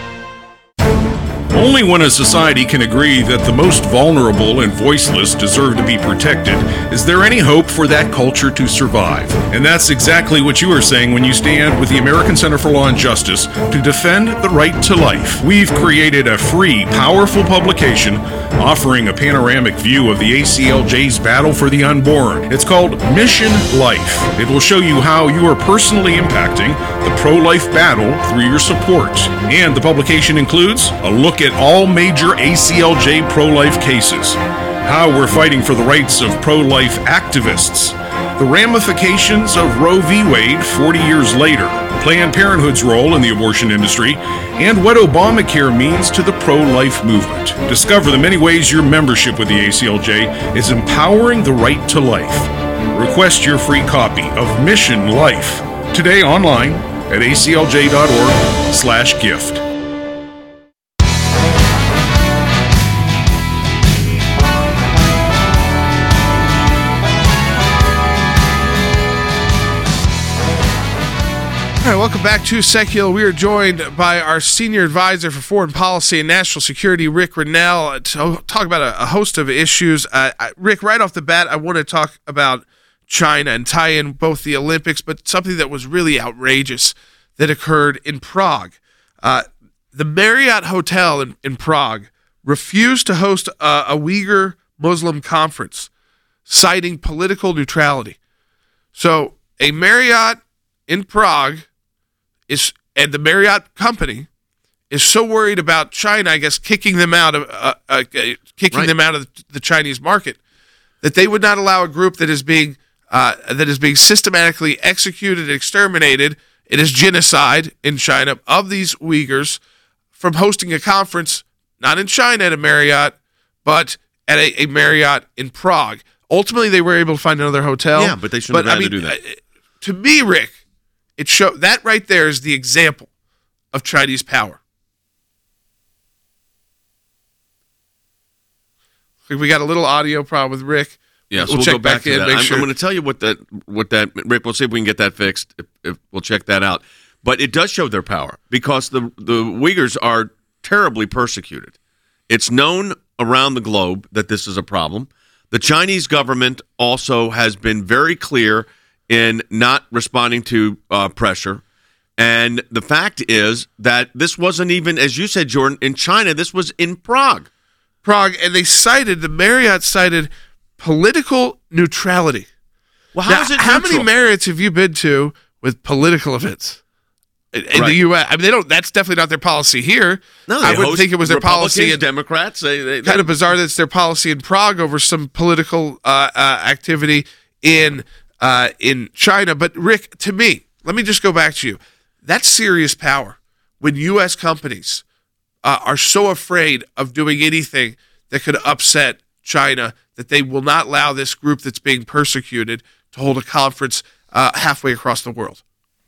Only when a society can agree that the most vulnerable and voiceless deserve to be protected is there any hope for that culture to survive. And that's exactly what you are saying when you stand with the American Center for Law and Justice to defend the right to life. We've created a free, powerful publication offering a panoramic view of the A C L J's battle for the unborn. It's called Mission Life. It will show you how you are personally impacting the pro-life battle through your support. And the publication includes a look at all major A C L J pro-life cases, how we're fighting for the rights of pro-life activists, the ramifications of Roe v. Wade forty years later, Planned Parenthood's role in the abortion industry, and what Obamacare means to the pro-life movement. Discover the many ways your membership with the A C L J is empowering the right to life. Request your free copy of Mission Life today online at A C L J dot org slash gift. All right, welcome back to Secular. We are joined by our senior advisor for foreign policy and national security, Rick Grenell, to talk about a, a host of issues. Uh, Rick, right off the bat, I want to talk about China and tie in both the Olympics, but something that was really outrageous that occurred in Prague. Uh, the Marriott Hotel in, in Prague refused to host a, a Uyghur Muslim conference, citing political neutrality. So a Marriott in Prague is, and the Marriott company is so worried about China, I guess, kicking them out of uh, uh, kicking right. them out of the Chinese market, that they would not allow a group that is being uh, that is being systematically executed and exterminated. It is genocide in China of these Uyghurs from hosting a conference, not in China at a Marriott, but at a, a Marriott in Prague. Ultimately, they were able to find another hotel. Yeah, but they shouldn't but, have had I mean, to do that. Uh, to me, Rick, it show that right there is the example of Chinese power. We got a little audio problem with Rick. Yeah, so we'll, we'll check go back, back to in. that. Make I'm, sure. I'm going to tell you what that, what that, Rick, we'll see if we can get that fixed. If, if we'll check that out. But it does show their power because the the Uyghurs are terribly persecuted. It's known around the globe that this is a problem. The Chinese government also has been very clear in not responding to uh, pressure. And the fact is that this wasn't even, as you said, Jordan, in China, this was in Prague. Prague, and they cited, the Marriott cited political neutrality. Well, how now, is it how neutral? many Marriotts have you been to with political events in, in Right. the U S? I mean, they don't. That's definitely not their policy here. No, I they would host think it was their policy. Republicans, In, Democrats. They, they, kind of bizarre that it's their policy in Prague over some political uh, uh, activity in uh, in China. But Rick, to me, let me just go back to you. That's serious power when U S companies uh, are so afraid of doing anything that could upset China that they will not allow this group that's being persecuted to hold a conference uh, halfway across the world.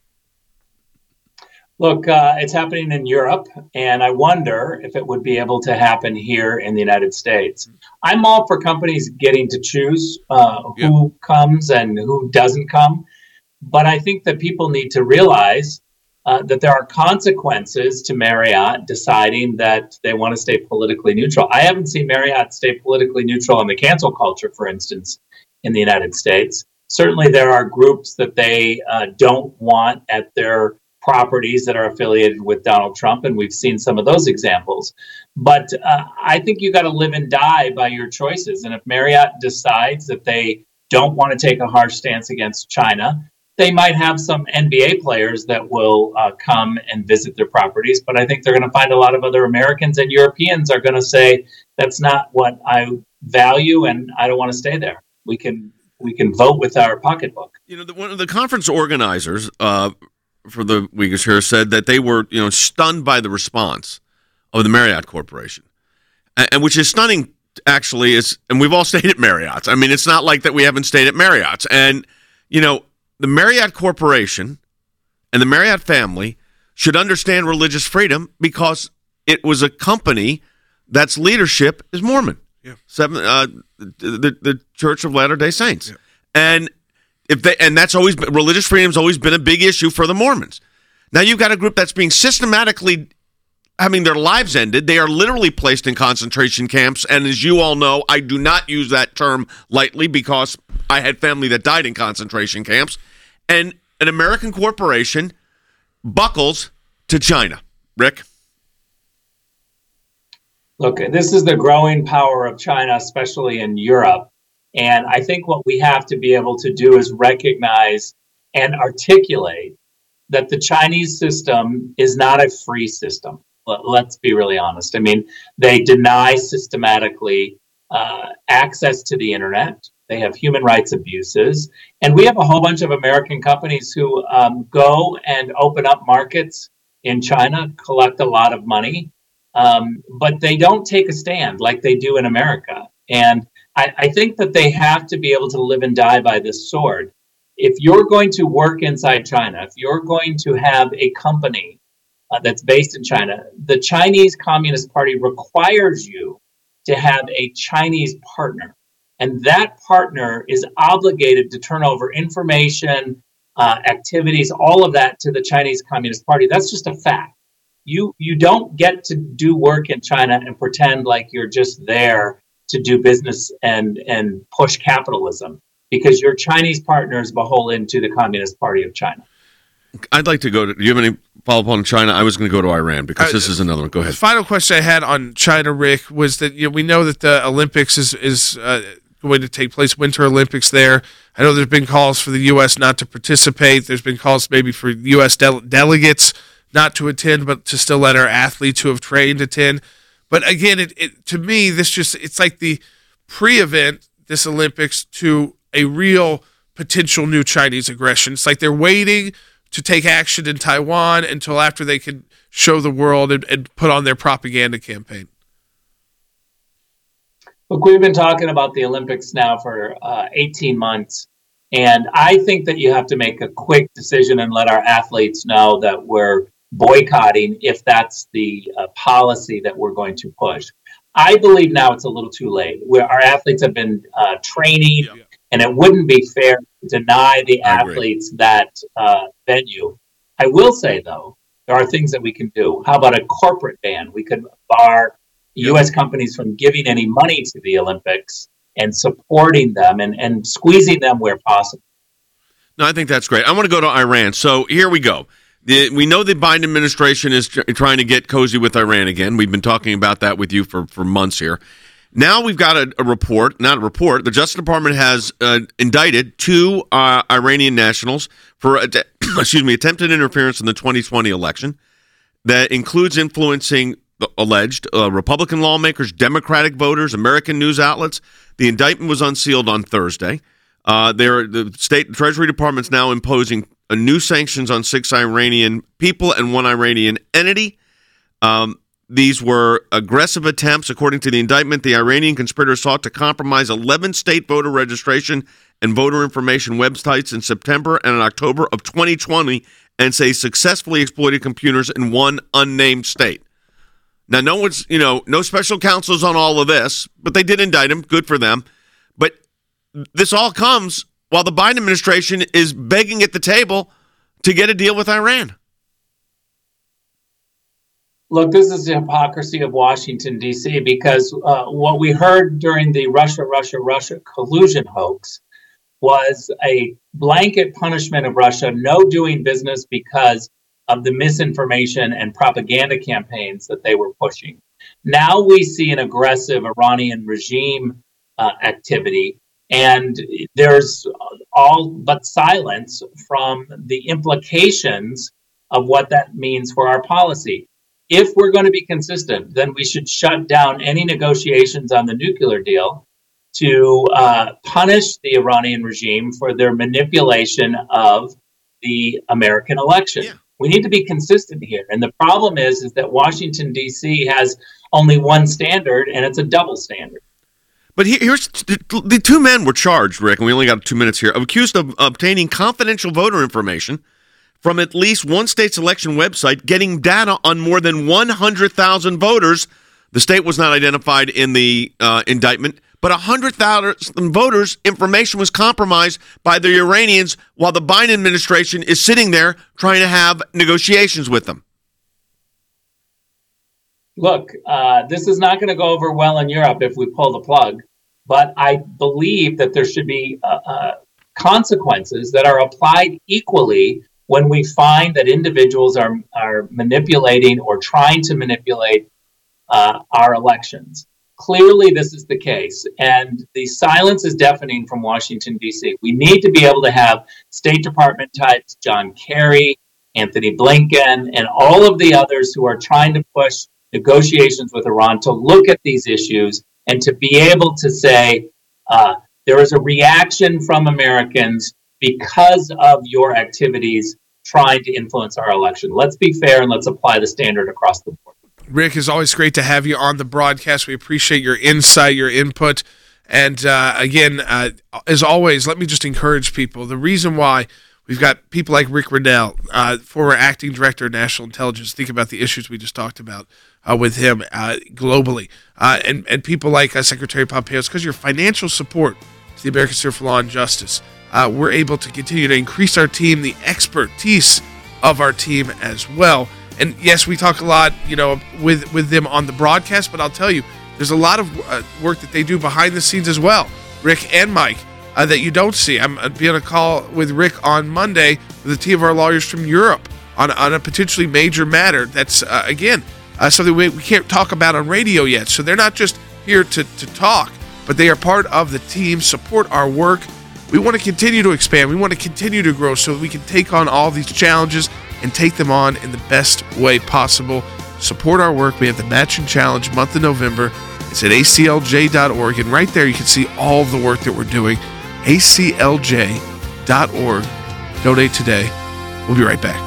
Look, uh, it's happening in Europe, and I wonder if it would be able to happen here in the United States. I'm all for companies getting to choose uh, who yeah. comes and who doesn't come, but I think that people need to realize uh, that there are consequences to Marriott deciding that they want to stay politically neutral. I haven't seen Marriott stay politically neutral on the cancel culture, for instance, in the United States. Certainly there are groups that they uh, don't want at their properties that are affiliated with Donald Trump, and we've seen some of those examples. But uh, I think you got to live and die by your choices. And if Marriott decides that they don't want to take a harsh stance against China, they might have some N B A players that will uh, come and visit their properties. But I think they're going to find a lot of other Americans and Europeans are going to say, that's not what I value, and I don't want to stay there. We can we can vote with our pocketbook. You know, the, one of the conference organizers uh, for the Uyghurs here said that they were, you know, stunned by the response of the Marriott Corporation, and, and which is stunning. Actually, is and we've all stayed at Marriott's. I mean, it's not like that we haven't stayed at Marriott's, and you know, the Marriott Corporation and the Marriott family should understand religious freedom because it was a company that's leadership is Mormon. Yeah. Seven, uh, the the Church of Latter-day Saints, yeah. and if they and that's always been, religious freedom's always been a big issue for the Mormons. Now you've got a group that's being systematically having their lives ended. They are literally placed in concentration camps, and as you all know, I do not use that term lightly because I had family that died in concentration camps, and an American corporation buckles to China. Rick? Look, this is the growing power of China, especially in Europe. And I think what we have to be able to do is recognize and articulate that the Chinese system is not a free system. Let's be really honest. I mean, they deny systematically uh, access to the internet. They have human rights abuses. And we have a whole bunch of American companies who um, go and open up markets in China, collect a lot of money. Um, but they don't take a stand like they do in America. And I, I think that they have to be able to live and die by this sword. If you're going to work inside China, if you're going to have a company uh, that's based in China, the Chinese Communist Party requires you to have a Chinese partner. And that partner is obligated to turn over information, uh, activities, all of that to the Chinese Communist Party. That's just a fact. You you don't get to do work in China and pretend like you're just there to do business and, and push capitalism because your Chinese partners beholden to the Communist Party of China. I'd like to go to, do you have any follow-up on China? I was going to go to Iran because uh, this is another one. Go ahead. The final question I had on China, Rick, was that you know, we know that the Olympics is, is uh, going to take place, Winter Olympics there. I know there's been calls for the U S not to participate. There's been calls maybe for U S Dele- delegates not to attend, but to still let our athletes who have trained attend. But again, it, it to me, this just, it's like the pre-event, this Olympics, to a real potential new Chinese aggression. It's like they're waiting to take action in Taiwan until after they can show the world and, and put on their propaganda campaign. Look, we've been talking about the Olympics now for uh, eighteen months. And I think that you have to make a quick decision and let our athletes know that we're boycotting if that's the uh, policy that we're going to push. I believe now it's a little too late. Where our athletes have been uh, training, yeah. and it wouldn't be fair to deny the I athletes agree. that uh, venue. I will say, though, there are things that we can do. How about a corporate ban? We could bar yeah. U S companies from giving any money to the Olympics and supporting them and, and squeezing them where possible. No, I think that's great. I want to go to Iran. So here we go. The, we know the Biden administration is tr- trying to get cozy with Iran again. We've been talking about that with you for, for months here. Now we've got a, a report, not a report. The Justice Department has uh, indicted two uh, Iranian nationals for, uh, excuse me, attempted interference in the twenty twenty election that includes influencing the alleged uh, Republican lawmakers, Democratic voters, American news outlets. The indictment was unsealed on Thursday. Uh, there, the state Treasury Department's now imposing a new sanctions on six Iranian people and one Iranian entity. Um, these were aggressive attempts. According to the indictment, the Iranian conspirators sought to compromise eleven state voter registration and voter information websites in September and in October of twenty twenty and say successfully exploited computers in one unnamed state. Now, no one's, you know, no special counsels on all of this, but they did indict him. Good for them. But this all comes while the Biden administration is begging at the table to get a deal with Iran. Look, this is the hypocrisy of Washington, D C, because uh, what we heard during the Russia, Russia, Russia collusion hoax was a blanket punishment of Russia, no doing business because of the misinformation and propaganda campaigns that they were pushing. Now we see an aggressive Iranian regime uh, activity, and there's all but silence from the implications of what that means for our policy. If we're going to be consistent, then we should shut down any negotiations on the nuclear deal to uh, punish the Iranian regime for their manipulation of the American election. Yeah. We need to be consistent here. And the problem is, is that Washington, D C has only one standard, and it's a double standard. But here's the, the two men were charged, Rick, and we only got two minutes here, accused of obtaining confidential voter information from at least one state's election website, getting data on more than one hundred thousand voters. The state was not identified in the uh, indictment, but one hundred thousand voters' information was compromised by the Iranians while the Biden administration is sitting there trying to have negotiations with them. Look, uh, this is not going to go over well in Europe if we pull the plug, but I believe that there should be uh, uh, consequences that are applied equally when we find that individuals are, are manipulating or trying to manipulate uh, our elections. Clearly, this is the case, and the silence is deafening from Washington, D C. We need to be able to have State Department types, John Kerry, Anthony Blinken, and all of the others who are trying to push negotiations with Iran to look at these issues and to be able to say uh, there is a reaction from Americans because of your activities trying to influence our election. Let's be fair and let's apply the standard across the board. Rick, it's always great to have you on the broadcast. We appreciate your insight, your input. And uh, again, uh, as always, let me just encourage people. The reason why we've got people like Rick Grenell, uh, former acting director of national intelligence, think about the issues we just talked about uh, with him uh, globally, uh, and, and people like uh, Secretary Pompeo, it's because your financial support to the American Center for Law and Justice. Uh, we're able to continue to increase our team, the expertise of our team as well. And yes, we talk a lot, you know, with, with them on the broadcast, but I'll tell you, there's a lot of uh, work that they do behind the scenes as well, Rick and Mike, uh, that you don't see. I'm going to be on a call with Rick on Monday with a team of our lawyers from Europe on, on a potentially major matter. That's, uh, again, uh, something we, we can't talk about on radio yet. So they're not just here to, to talk, but they are part of the team, support our work. We want to continue to expand. We want to continue to grow so that we can take on all these challenges and take them on in the best way possible. Support our work. We have the Matching Challenge month of November. It's at A C L J dot org, and right there you can see all of the work that we're doing. A C L J dot org. Donate today. We'll be right back.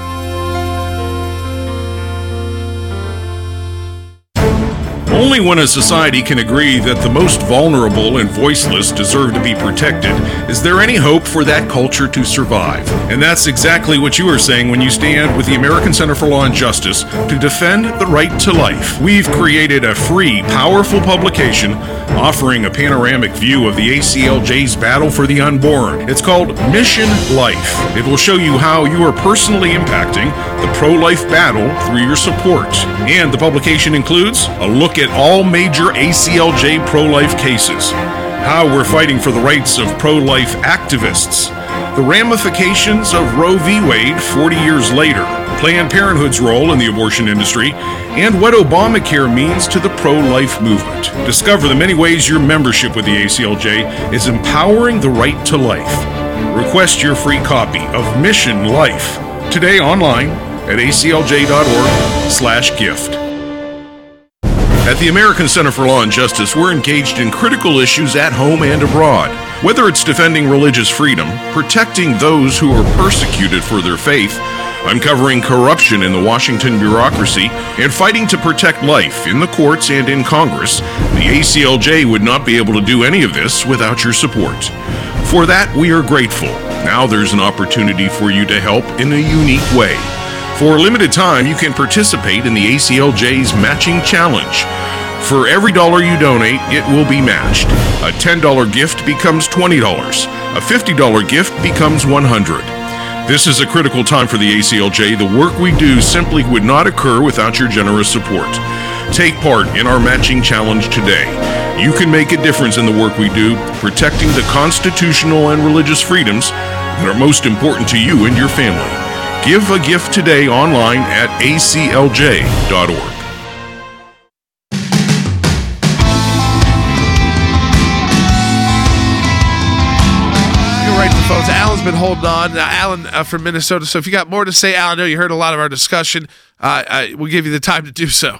Only when a society can agree that the most vulnerable and voiceless deserve to be protected is there any hope for that culture to survive. And that's exactly what you are saying when you stand with the American Center for Law and Justice to defend the right to life. We've created a free, powerful publication offering a panoramic view of the A C L J's battle for the unborn. It's called Mission Life. It will show you how you are personally impacting the pro-life battle through your support. And the publication includes a look at all major A C L J pro-life cases, how we're fighting for the rights of pro-life activists, the ramifications of Roe v. Wade forty years later, Planned Parenthood's role in the abortion industry, and what Obamacare means to the pro-life movement. Discover the many ways your membership with the A C L J is empowering the right to life. Request your free copy of Mission Life today online at A C L J dot org slash gift. At the American Center for Law and Justice, we're engaged in critical issues at home and abroad. Whether it's defending religious freedom, protecting those who are persecuted for their faith, uncovering corruption in the Washington bureaucracy, and fighting to protect life in the courts and in Congress, the A C L J would not be able to do any of this without your support. For that, we are grateful. Now there's an opportunity for you to help in a unique way. For a limited time, you can participate in the A C L J's Matching Challenge. For every dollar you donate, it will be matched. A ten dollars gift becomes twenty dollars. A fifty dollars gift becomes one hundred dollars. This is a critical time for the A C L J. The work we do simply would not occur without your generous support. Take part in our Matching Challenge today. You can make a difference in the work we do, protecting the constitutional and religious freedoms that are most important to you and your family. Give a gift today online at a c l j dot org. Right to the phones. Alan's been holding on. Uh, Alan uh, from Minnesota. So if you got more to say, Alan, I know you heard a lot of our discussion. Uh, uh, we'll give you the time to do so.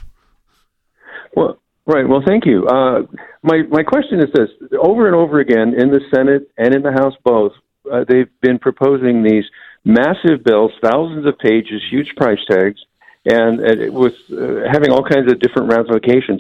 Well, right. Well, thank you. Uh, my my question is this: over and over again in the Senate and in the House, both uh, they've been proposing these massive bills, thousands of pages, huge price tags, and uh, with uh, having all kinds of different ramifications,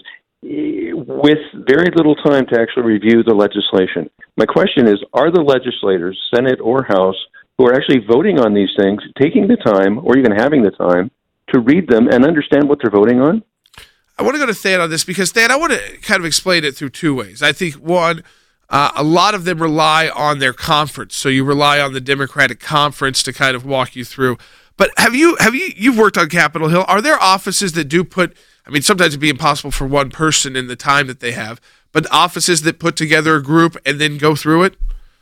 with very little time to actually review the legislation. My question is, are the legislators, Senate or House, who are actually voting on these things, taking the time, or even having the time, to read them and understand what they're voting on? I want to go to Thad on this because, Thad, I want to kind of explain it through two ways. I think, one, uh, a lot of them rely on their conference. So you rely on the Democratic conference to kind of walk you through. But have you, have you, you've worked on Capitol Hill. Are there offices that do put, I mean, sometimes it'd be impossible for one person in the time that they have, but offices that put together a group and then go through it?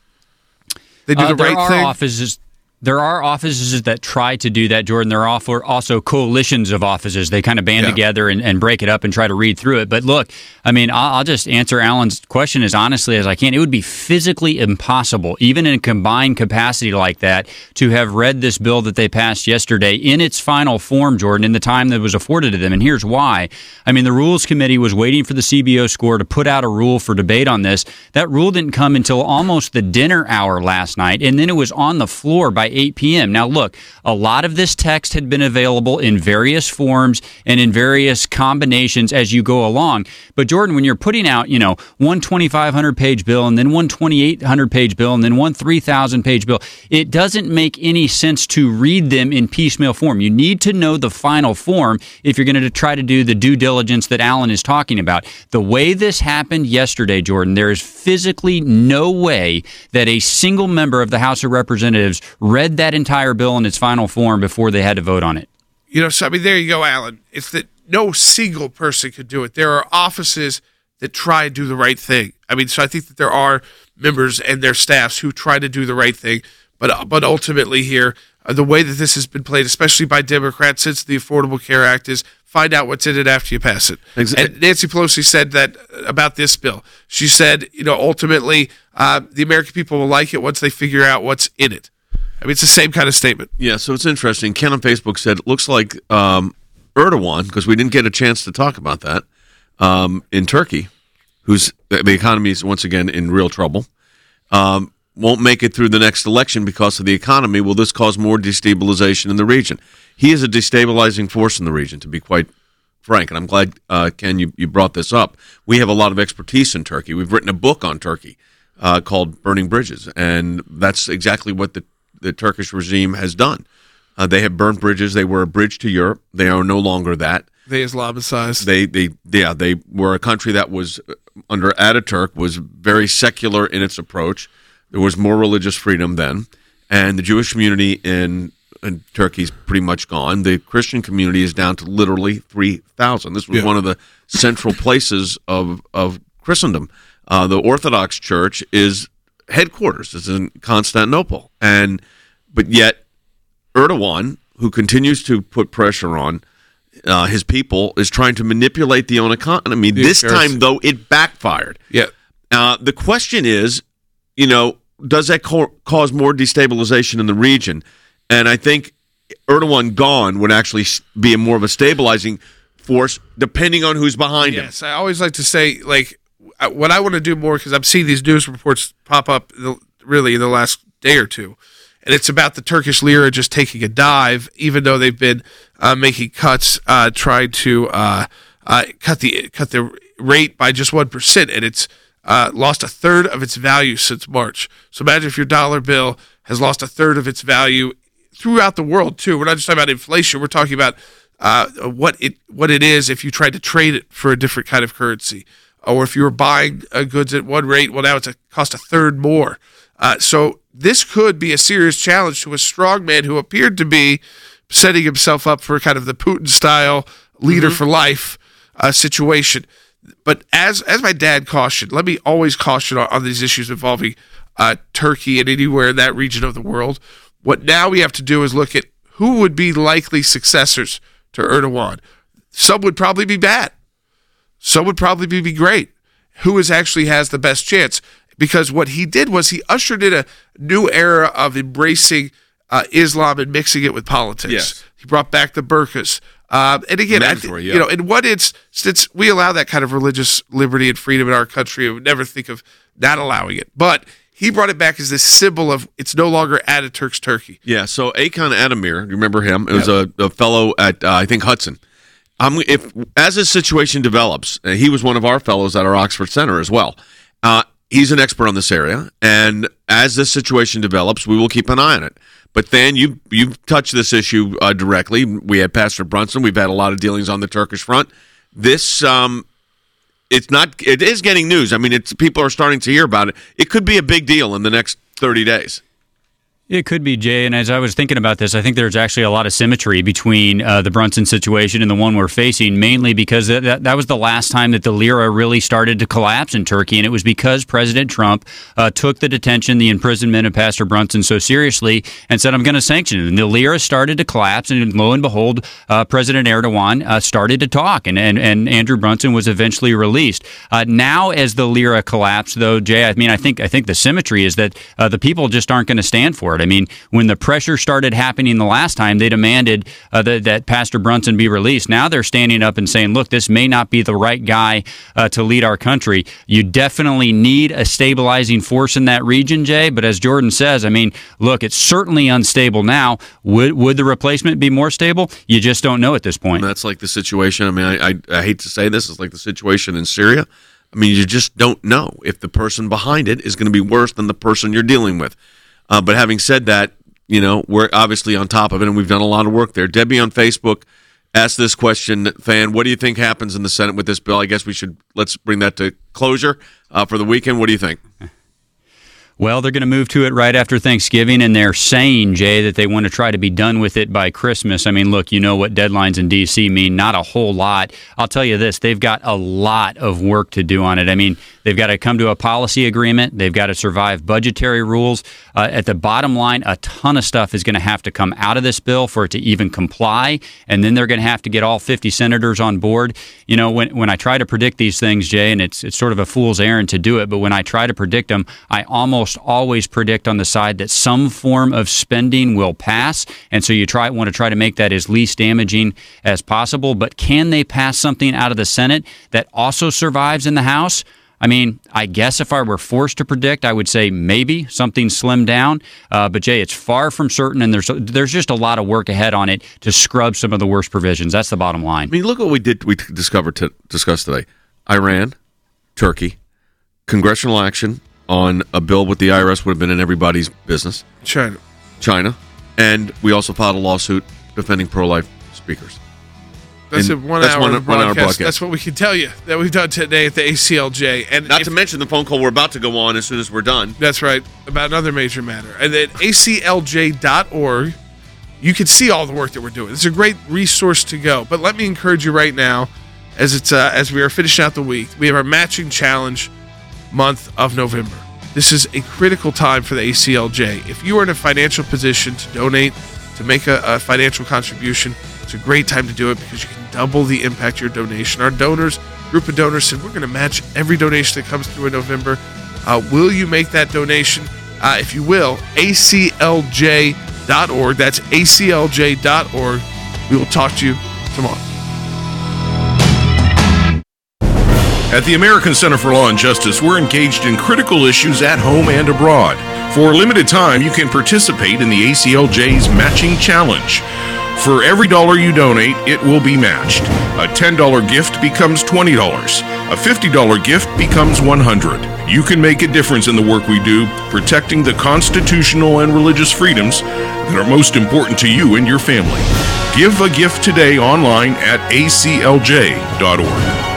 They do uh, the there right are thing? Offices, there are offices that try to do that, Jordan. There are also coalitions of offices. They kind of band Yeah. together and, and break it up and try to read through it. But look, I mean, I'll, I'll just answer Alan's question as honestly as I can. It would be physically impossible, even in a combined capacity like that, to have read this bill that they passed yesterday in its final form, Jordan, in the time that was afforded to them. And here's why. I mean, the Rules Committee was waiting for the C B O score to put out a rule for debate on this. That rule didn't come until almost the dinner hour last night, and then it was on the floor by eight p.m. Now, look, a lot of this text had been available in various forms and in various combinations as you go along. But, Jordan, when you're putting out, you know, one twenty-five hundred page bill and then one twenty-eight hundred page bill and then one three thousand page bill, it doesn't make any sense to read them in piecemeal form. You need to know the final form if you're going to try to do the due diligence that Alan is talking about. The way this happened yesterday, Jordan, there is physically no way that a single member of the House of Representatives read that entire bill in its final form before they had to vote on it. You know, so I mean, there you go, Alan. It's that no single person could do it. There are offices that try to do the right thing. I mean, so I think that there are members and their staffs who try to do the right thing. But but ultimately here, uh, the way that this has been played, especially by Democrats since the Affordable Care Act, is find out what's in it after you pass it. Exactly. And Nancy Pelosi said that about this bill. She said, you know, ultimately, uh, the American people will like it once they figure out what's in it. I mean, it's the same kind of statement. Yeah, so it's interesting. Ken on Facebook said, it looks like um, Erdogan, because we didn't get a chance to talk about that, um, in Turkey, who's the economy is once again in real trouble, um, won't make it through the next election because of the economy. Will this cause more destabilization in the region? He is a destabilizing force in the region, to be quite frank, and I'm glad, uh, Ken, you, you brought this up. We have a lot of expertise in Turkey. We've written a book on Turkey uh, called Burning Bridges, and that's exactly what the the Turkish regime has done. Uh, they have burned bridges. They were a bridge to Europe. They are no longer that. They Islamicized. They, they, yeah, they were a country that was under Ataturk was very secular in its approach. There was more religious freedom then, and the Jewish community in, in Turkey is pretty much gone. The Christian community is down to literally three thousand. This was Yeah. one of the central places of of Christendom. Uh, the Orthodox Church is headquarters is in Constantinople, and but yet Erdogan, who continues to put pressure on uh, his people, is trying to manipulate the own economy. The this affairs. time, though, it backfired. Yeah. Uh, the question is, you know, does that co- cause more destabilization in the region? And I think Erdogan gone would actually be a more of a stabilizing force, depending on who's behind him. Yes, I always like to say, like, uh, what I want to do more, because I'm seeing these news reports pop up the, really in the last day or two, and it's about the Turkish lira just taking a dive, even though they've been uh, making cuts, uh, trying to uh, uh, cut the cut the rate by just one percent, and it's uh, lost a third of its value since March. So imagine if your dollar bill has lost a third of its value throughout the world too. We're not just talking about inflation. We're talking about uh, what it what it is if you tried to trade it for a different kind of currency, or if you were buying uh, goods at one rate, well, now it's a cost a third more. Uh, so this could be a serious challenge to a strong man who appeared to be setting himself up for kind of the Putin-style leader Mm-hmm. for life uh, situation. But as as my dad cautioned, let me always caution on, on these issues involving uh, Turkey and anywhere in that region of the world. What now we have to do is look at who would be likely successors to Erdogan. Some would probably be bad. Some would probably be great. Who is actually has the best chance? Because what he did was he ushered in a new era of embracing uh, Islam and mixing it with politics. Yes. He brought back the burqas. Um, and again, I th- yeah. you know, in one instance, we allow that kind of religious liberty and freedom in our country. I would never think of not allowing it. But he brought it back as this symbol of it's no longer Ataturk's Turkey. Yeah, so Akon Ademir, you remember him? It was yep. a, a fellow at, uh, I think, Hudson. Um, if as his situation develops, uh, he was one of our fellows at our Oxford Center as well. Uh, he's an expert on this area, and as this situation develops, we will keep an eye on it. But then you you've touched this issue uh, directly. We had Pastor Brunson. We've had a lot of dealings on the Turkish front. This um, it's not. It is getting news. I mean, it's people are starting to hear about it. It could be a big deal in the next thirty days. It could be, Jay, and as I was thinking about this, I think there's actually a lot of symmetry between uh, the Brunson situation and the one we're facing, mainly because that, that, that was the last time that the lira really started to collapse in Turkey, and it was because President Trump uh, took the detention, the imprisonment of Pastor Brunson so seriously and said, I'm going to sanction it. And the lira started to collapse, and lo and behold, uh, President Erdogan uh, started to talk, and, and, and Andrew Brunson was eventually released. Uh, now, as the lira collapsed, though, Jay, I mean, I think, I think the symmetry is that uh, the people just aren't going to stand for it. I mean, when the pressure started happening the last time, they demanded uh, that, that Pastor Brunson be released. Now they're standing up and saying, look, this may not be the right guy uh, to lead our country. You definitely need a stabilizing force in that region, Jay. But as Jordan says, I mean, look, it's certainly unstable now. Would would the replacement be more stable? You just don't know at this point. And that's like the situation. I mean, I, I, I hate to say this. It's like the situation in Syria. I mean, you just don't know if the person behind it is going to be worse than the person you're dealing with. Uh, but having said that, you know, we're obviously on top of it, and we've done a lot of work there. Debbie on Facebook asked this question, fan, what do you think happens in the Senate with this bill? I guess we should, let's bring that to closure uh, for the weekend. What do you think? Well, they're going to move to it right after Thanksgiving, and they're saying, Jay, that they want to try to be done with it by Christmas. I mean, look, you know what deadlines in D C mean, not a whole lot. I'll tell you this, they've got a lot of work to do on it. I mean, they've got to come to a policy agreement. They've got to survive budgetary rules. Uh, at the bottom line, a ton of stuff is going to have to come out of this bill for it to even comply, and then they're going to have to get all fifty senators on board. You know, when when I try to predict these things, Jay, and it's, it's sort of a fool's errand to do it, but when I try to predict them, I almost always predict on the side that some form of spending will pass, and so you try want to try to make that as least damaging as possible. But can they pass something out of the Senate that also survives in the House? I mean, I guess if I were forced to predict, I would say maybe something slimmed down. Uh, but, Jay, it's far from certain, and there's there's just a lot of work ahead on it to scrub some of the worst provisions. That's the bottom line. I mean, look what we did. We discovered to discuss today: Iran, Turkey, congressional action on a bill with the I R S would have been in everybody's business. China. China. And we also filed a lawsuit defending pro-life speakers. That's and a one, that's hour, one, broadcast. one hour broadcast. That's what we can tell you that we've done today at the A C L J. And Not if, to mention the phone call we're about to go on as soon as we're done. That's right, about another major matter. And at A C L J dot org, you can see all the work that we're doing. It's a great resource to go. But let me encourage you right now, as it's uh, as we are finishing out the week, we have our matching challenge month of November. This is a critical time for the A C L J. If you are in a financial position to donate, to make a, a financial contribution, it's a great time to do it because you can double the impact of your donation. Our donors, group of donors said, we're going to match every donation that comes through in November. Uh, will you make that donation? Uh, if you will, A C L J dot org. That's A C L J dot org. We will talk to you tomorrow. At the American Center for Law and Justice, we're engaged in critical issues at home and abroad. For a limited time, you can participate in the A C L J's Matching Challenge. For every dollar you donate, it will be matched. A ten dollar gift becomes twenty dollars. A fifty dollar gift becomes one hundred dollars. You can make a difference in the work we do, protecting the constitutional and religious freedoms that are most important to you and your family. Give a gift today online at A C L J dot org.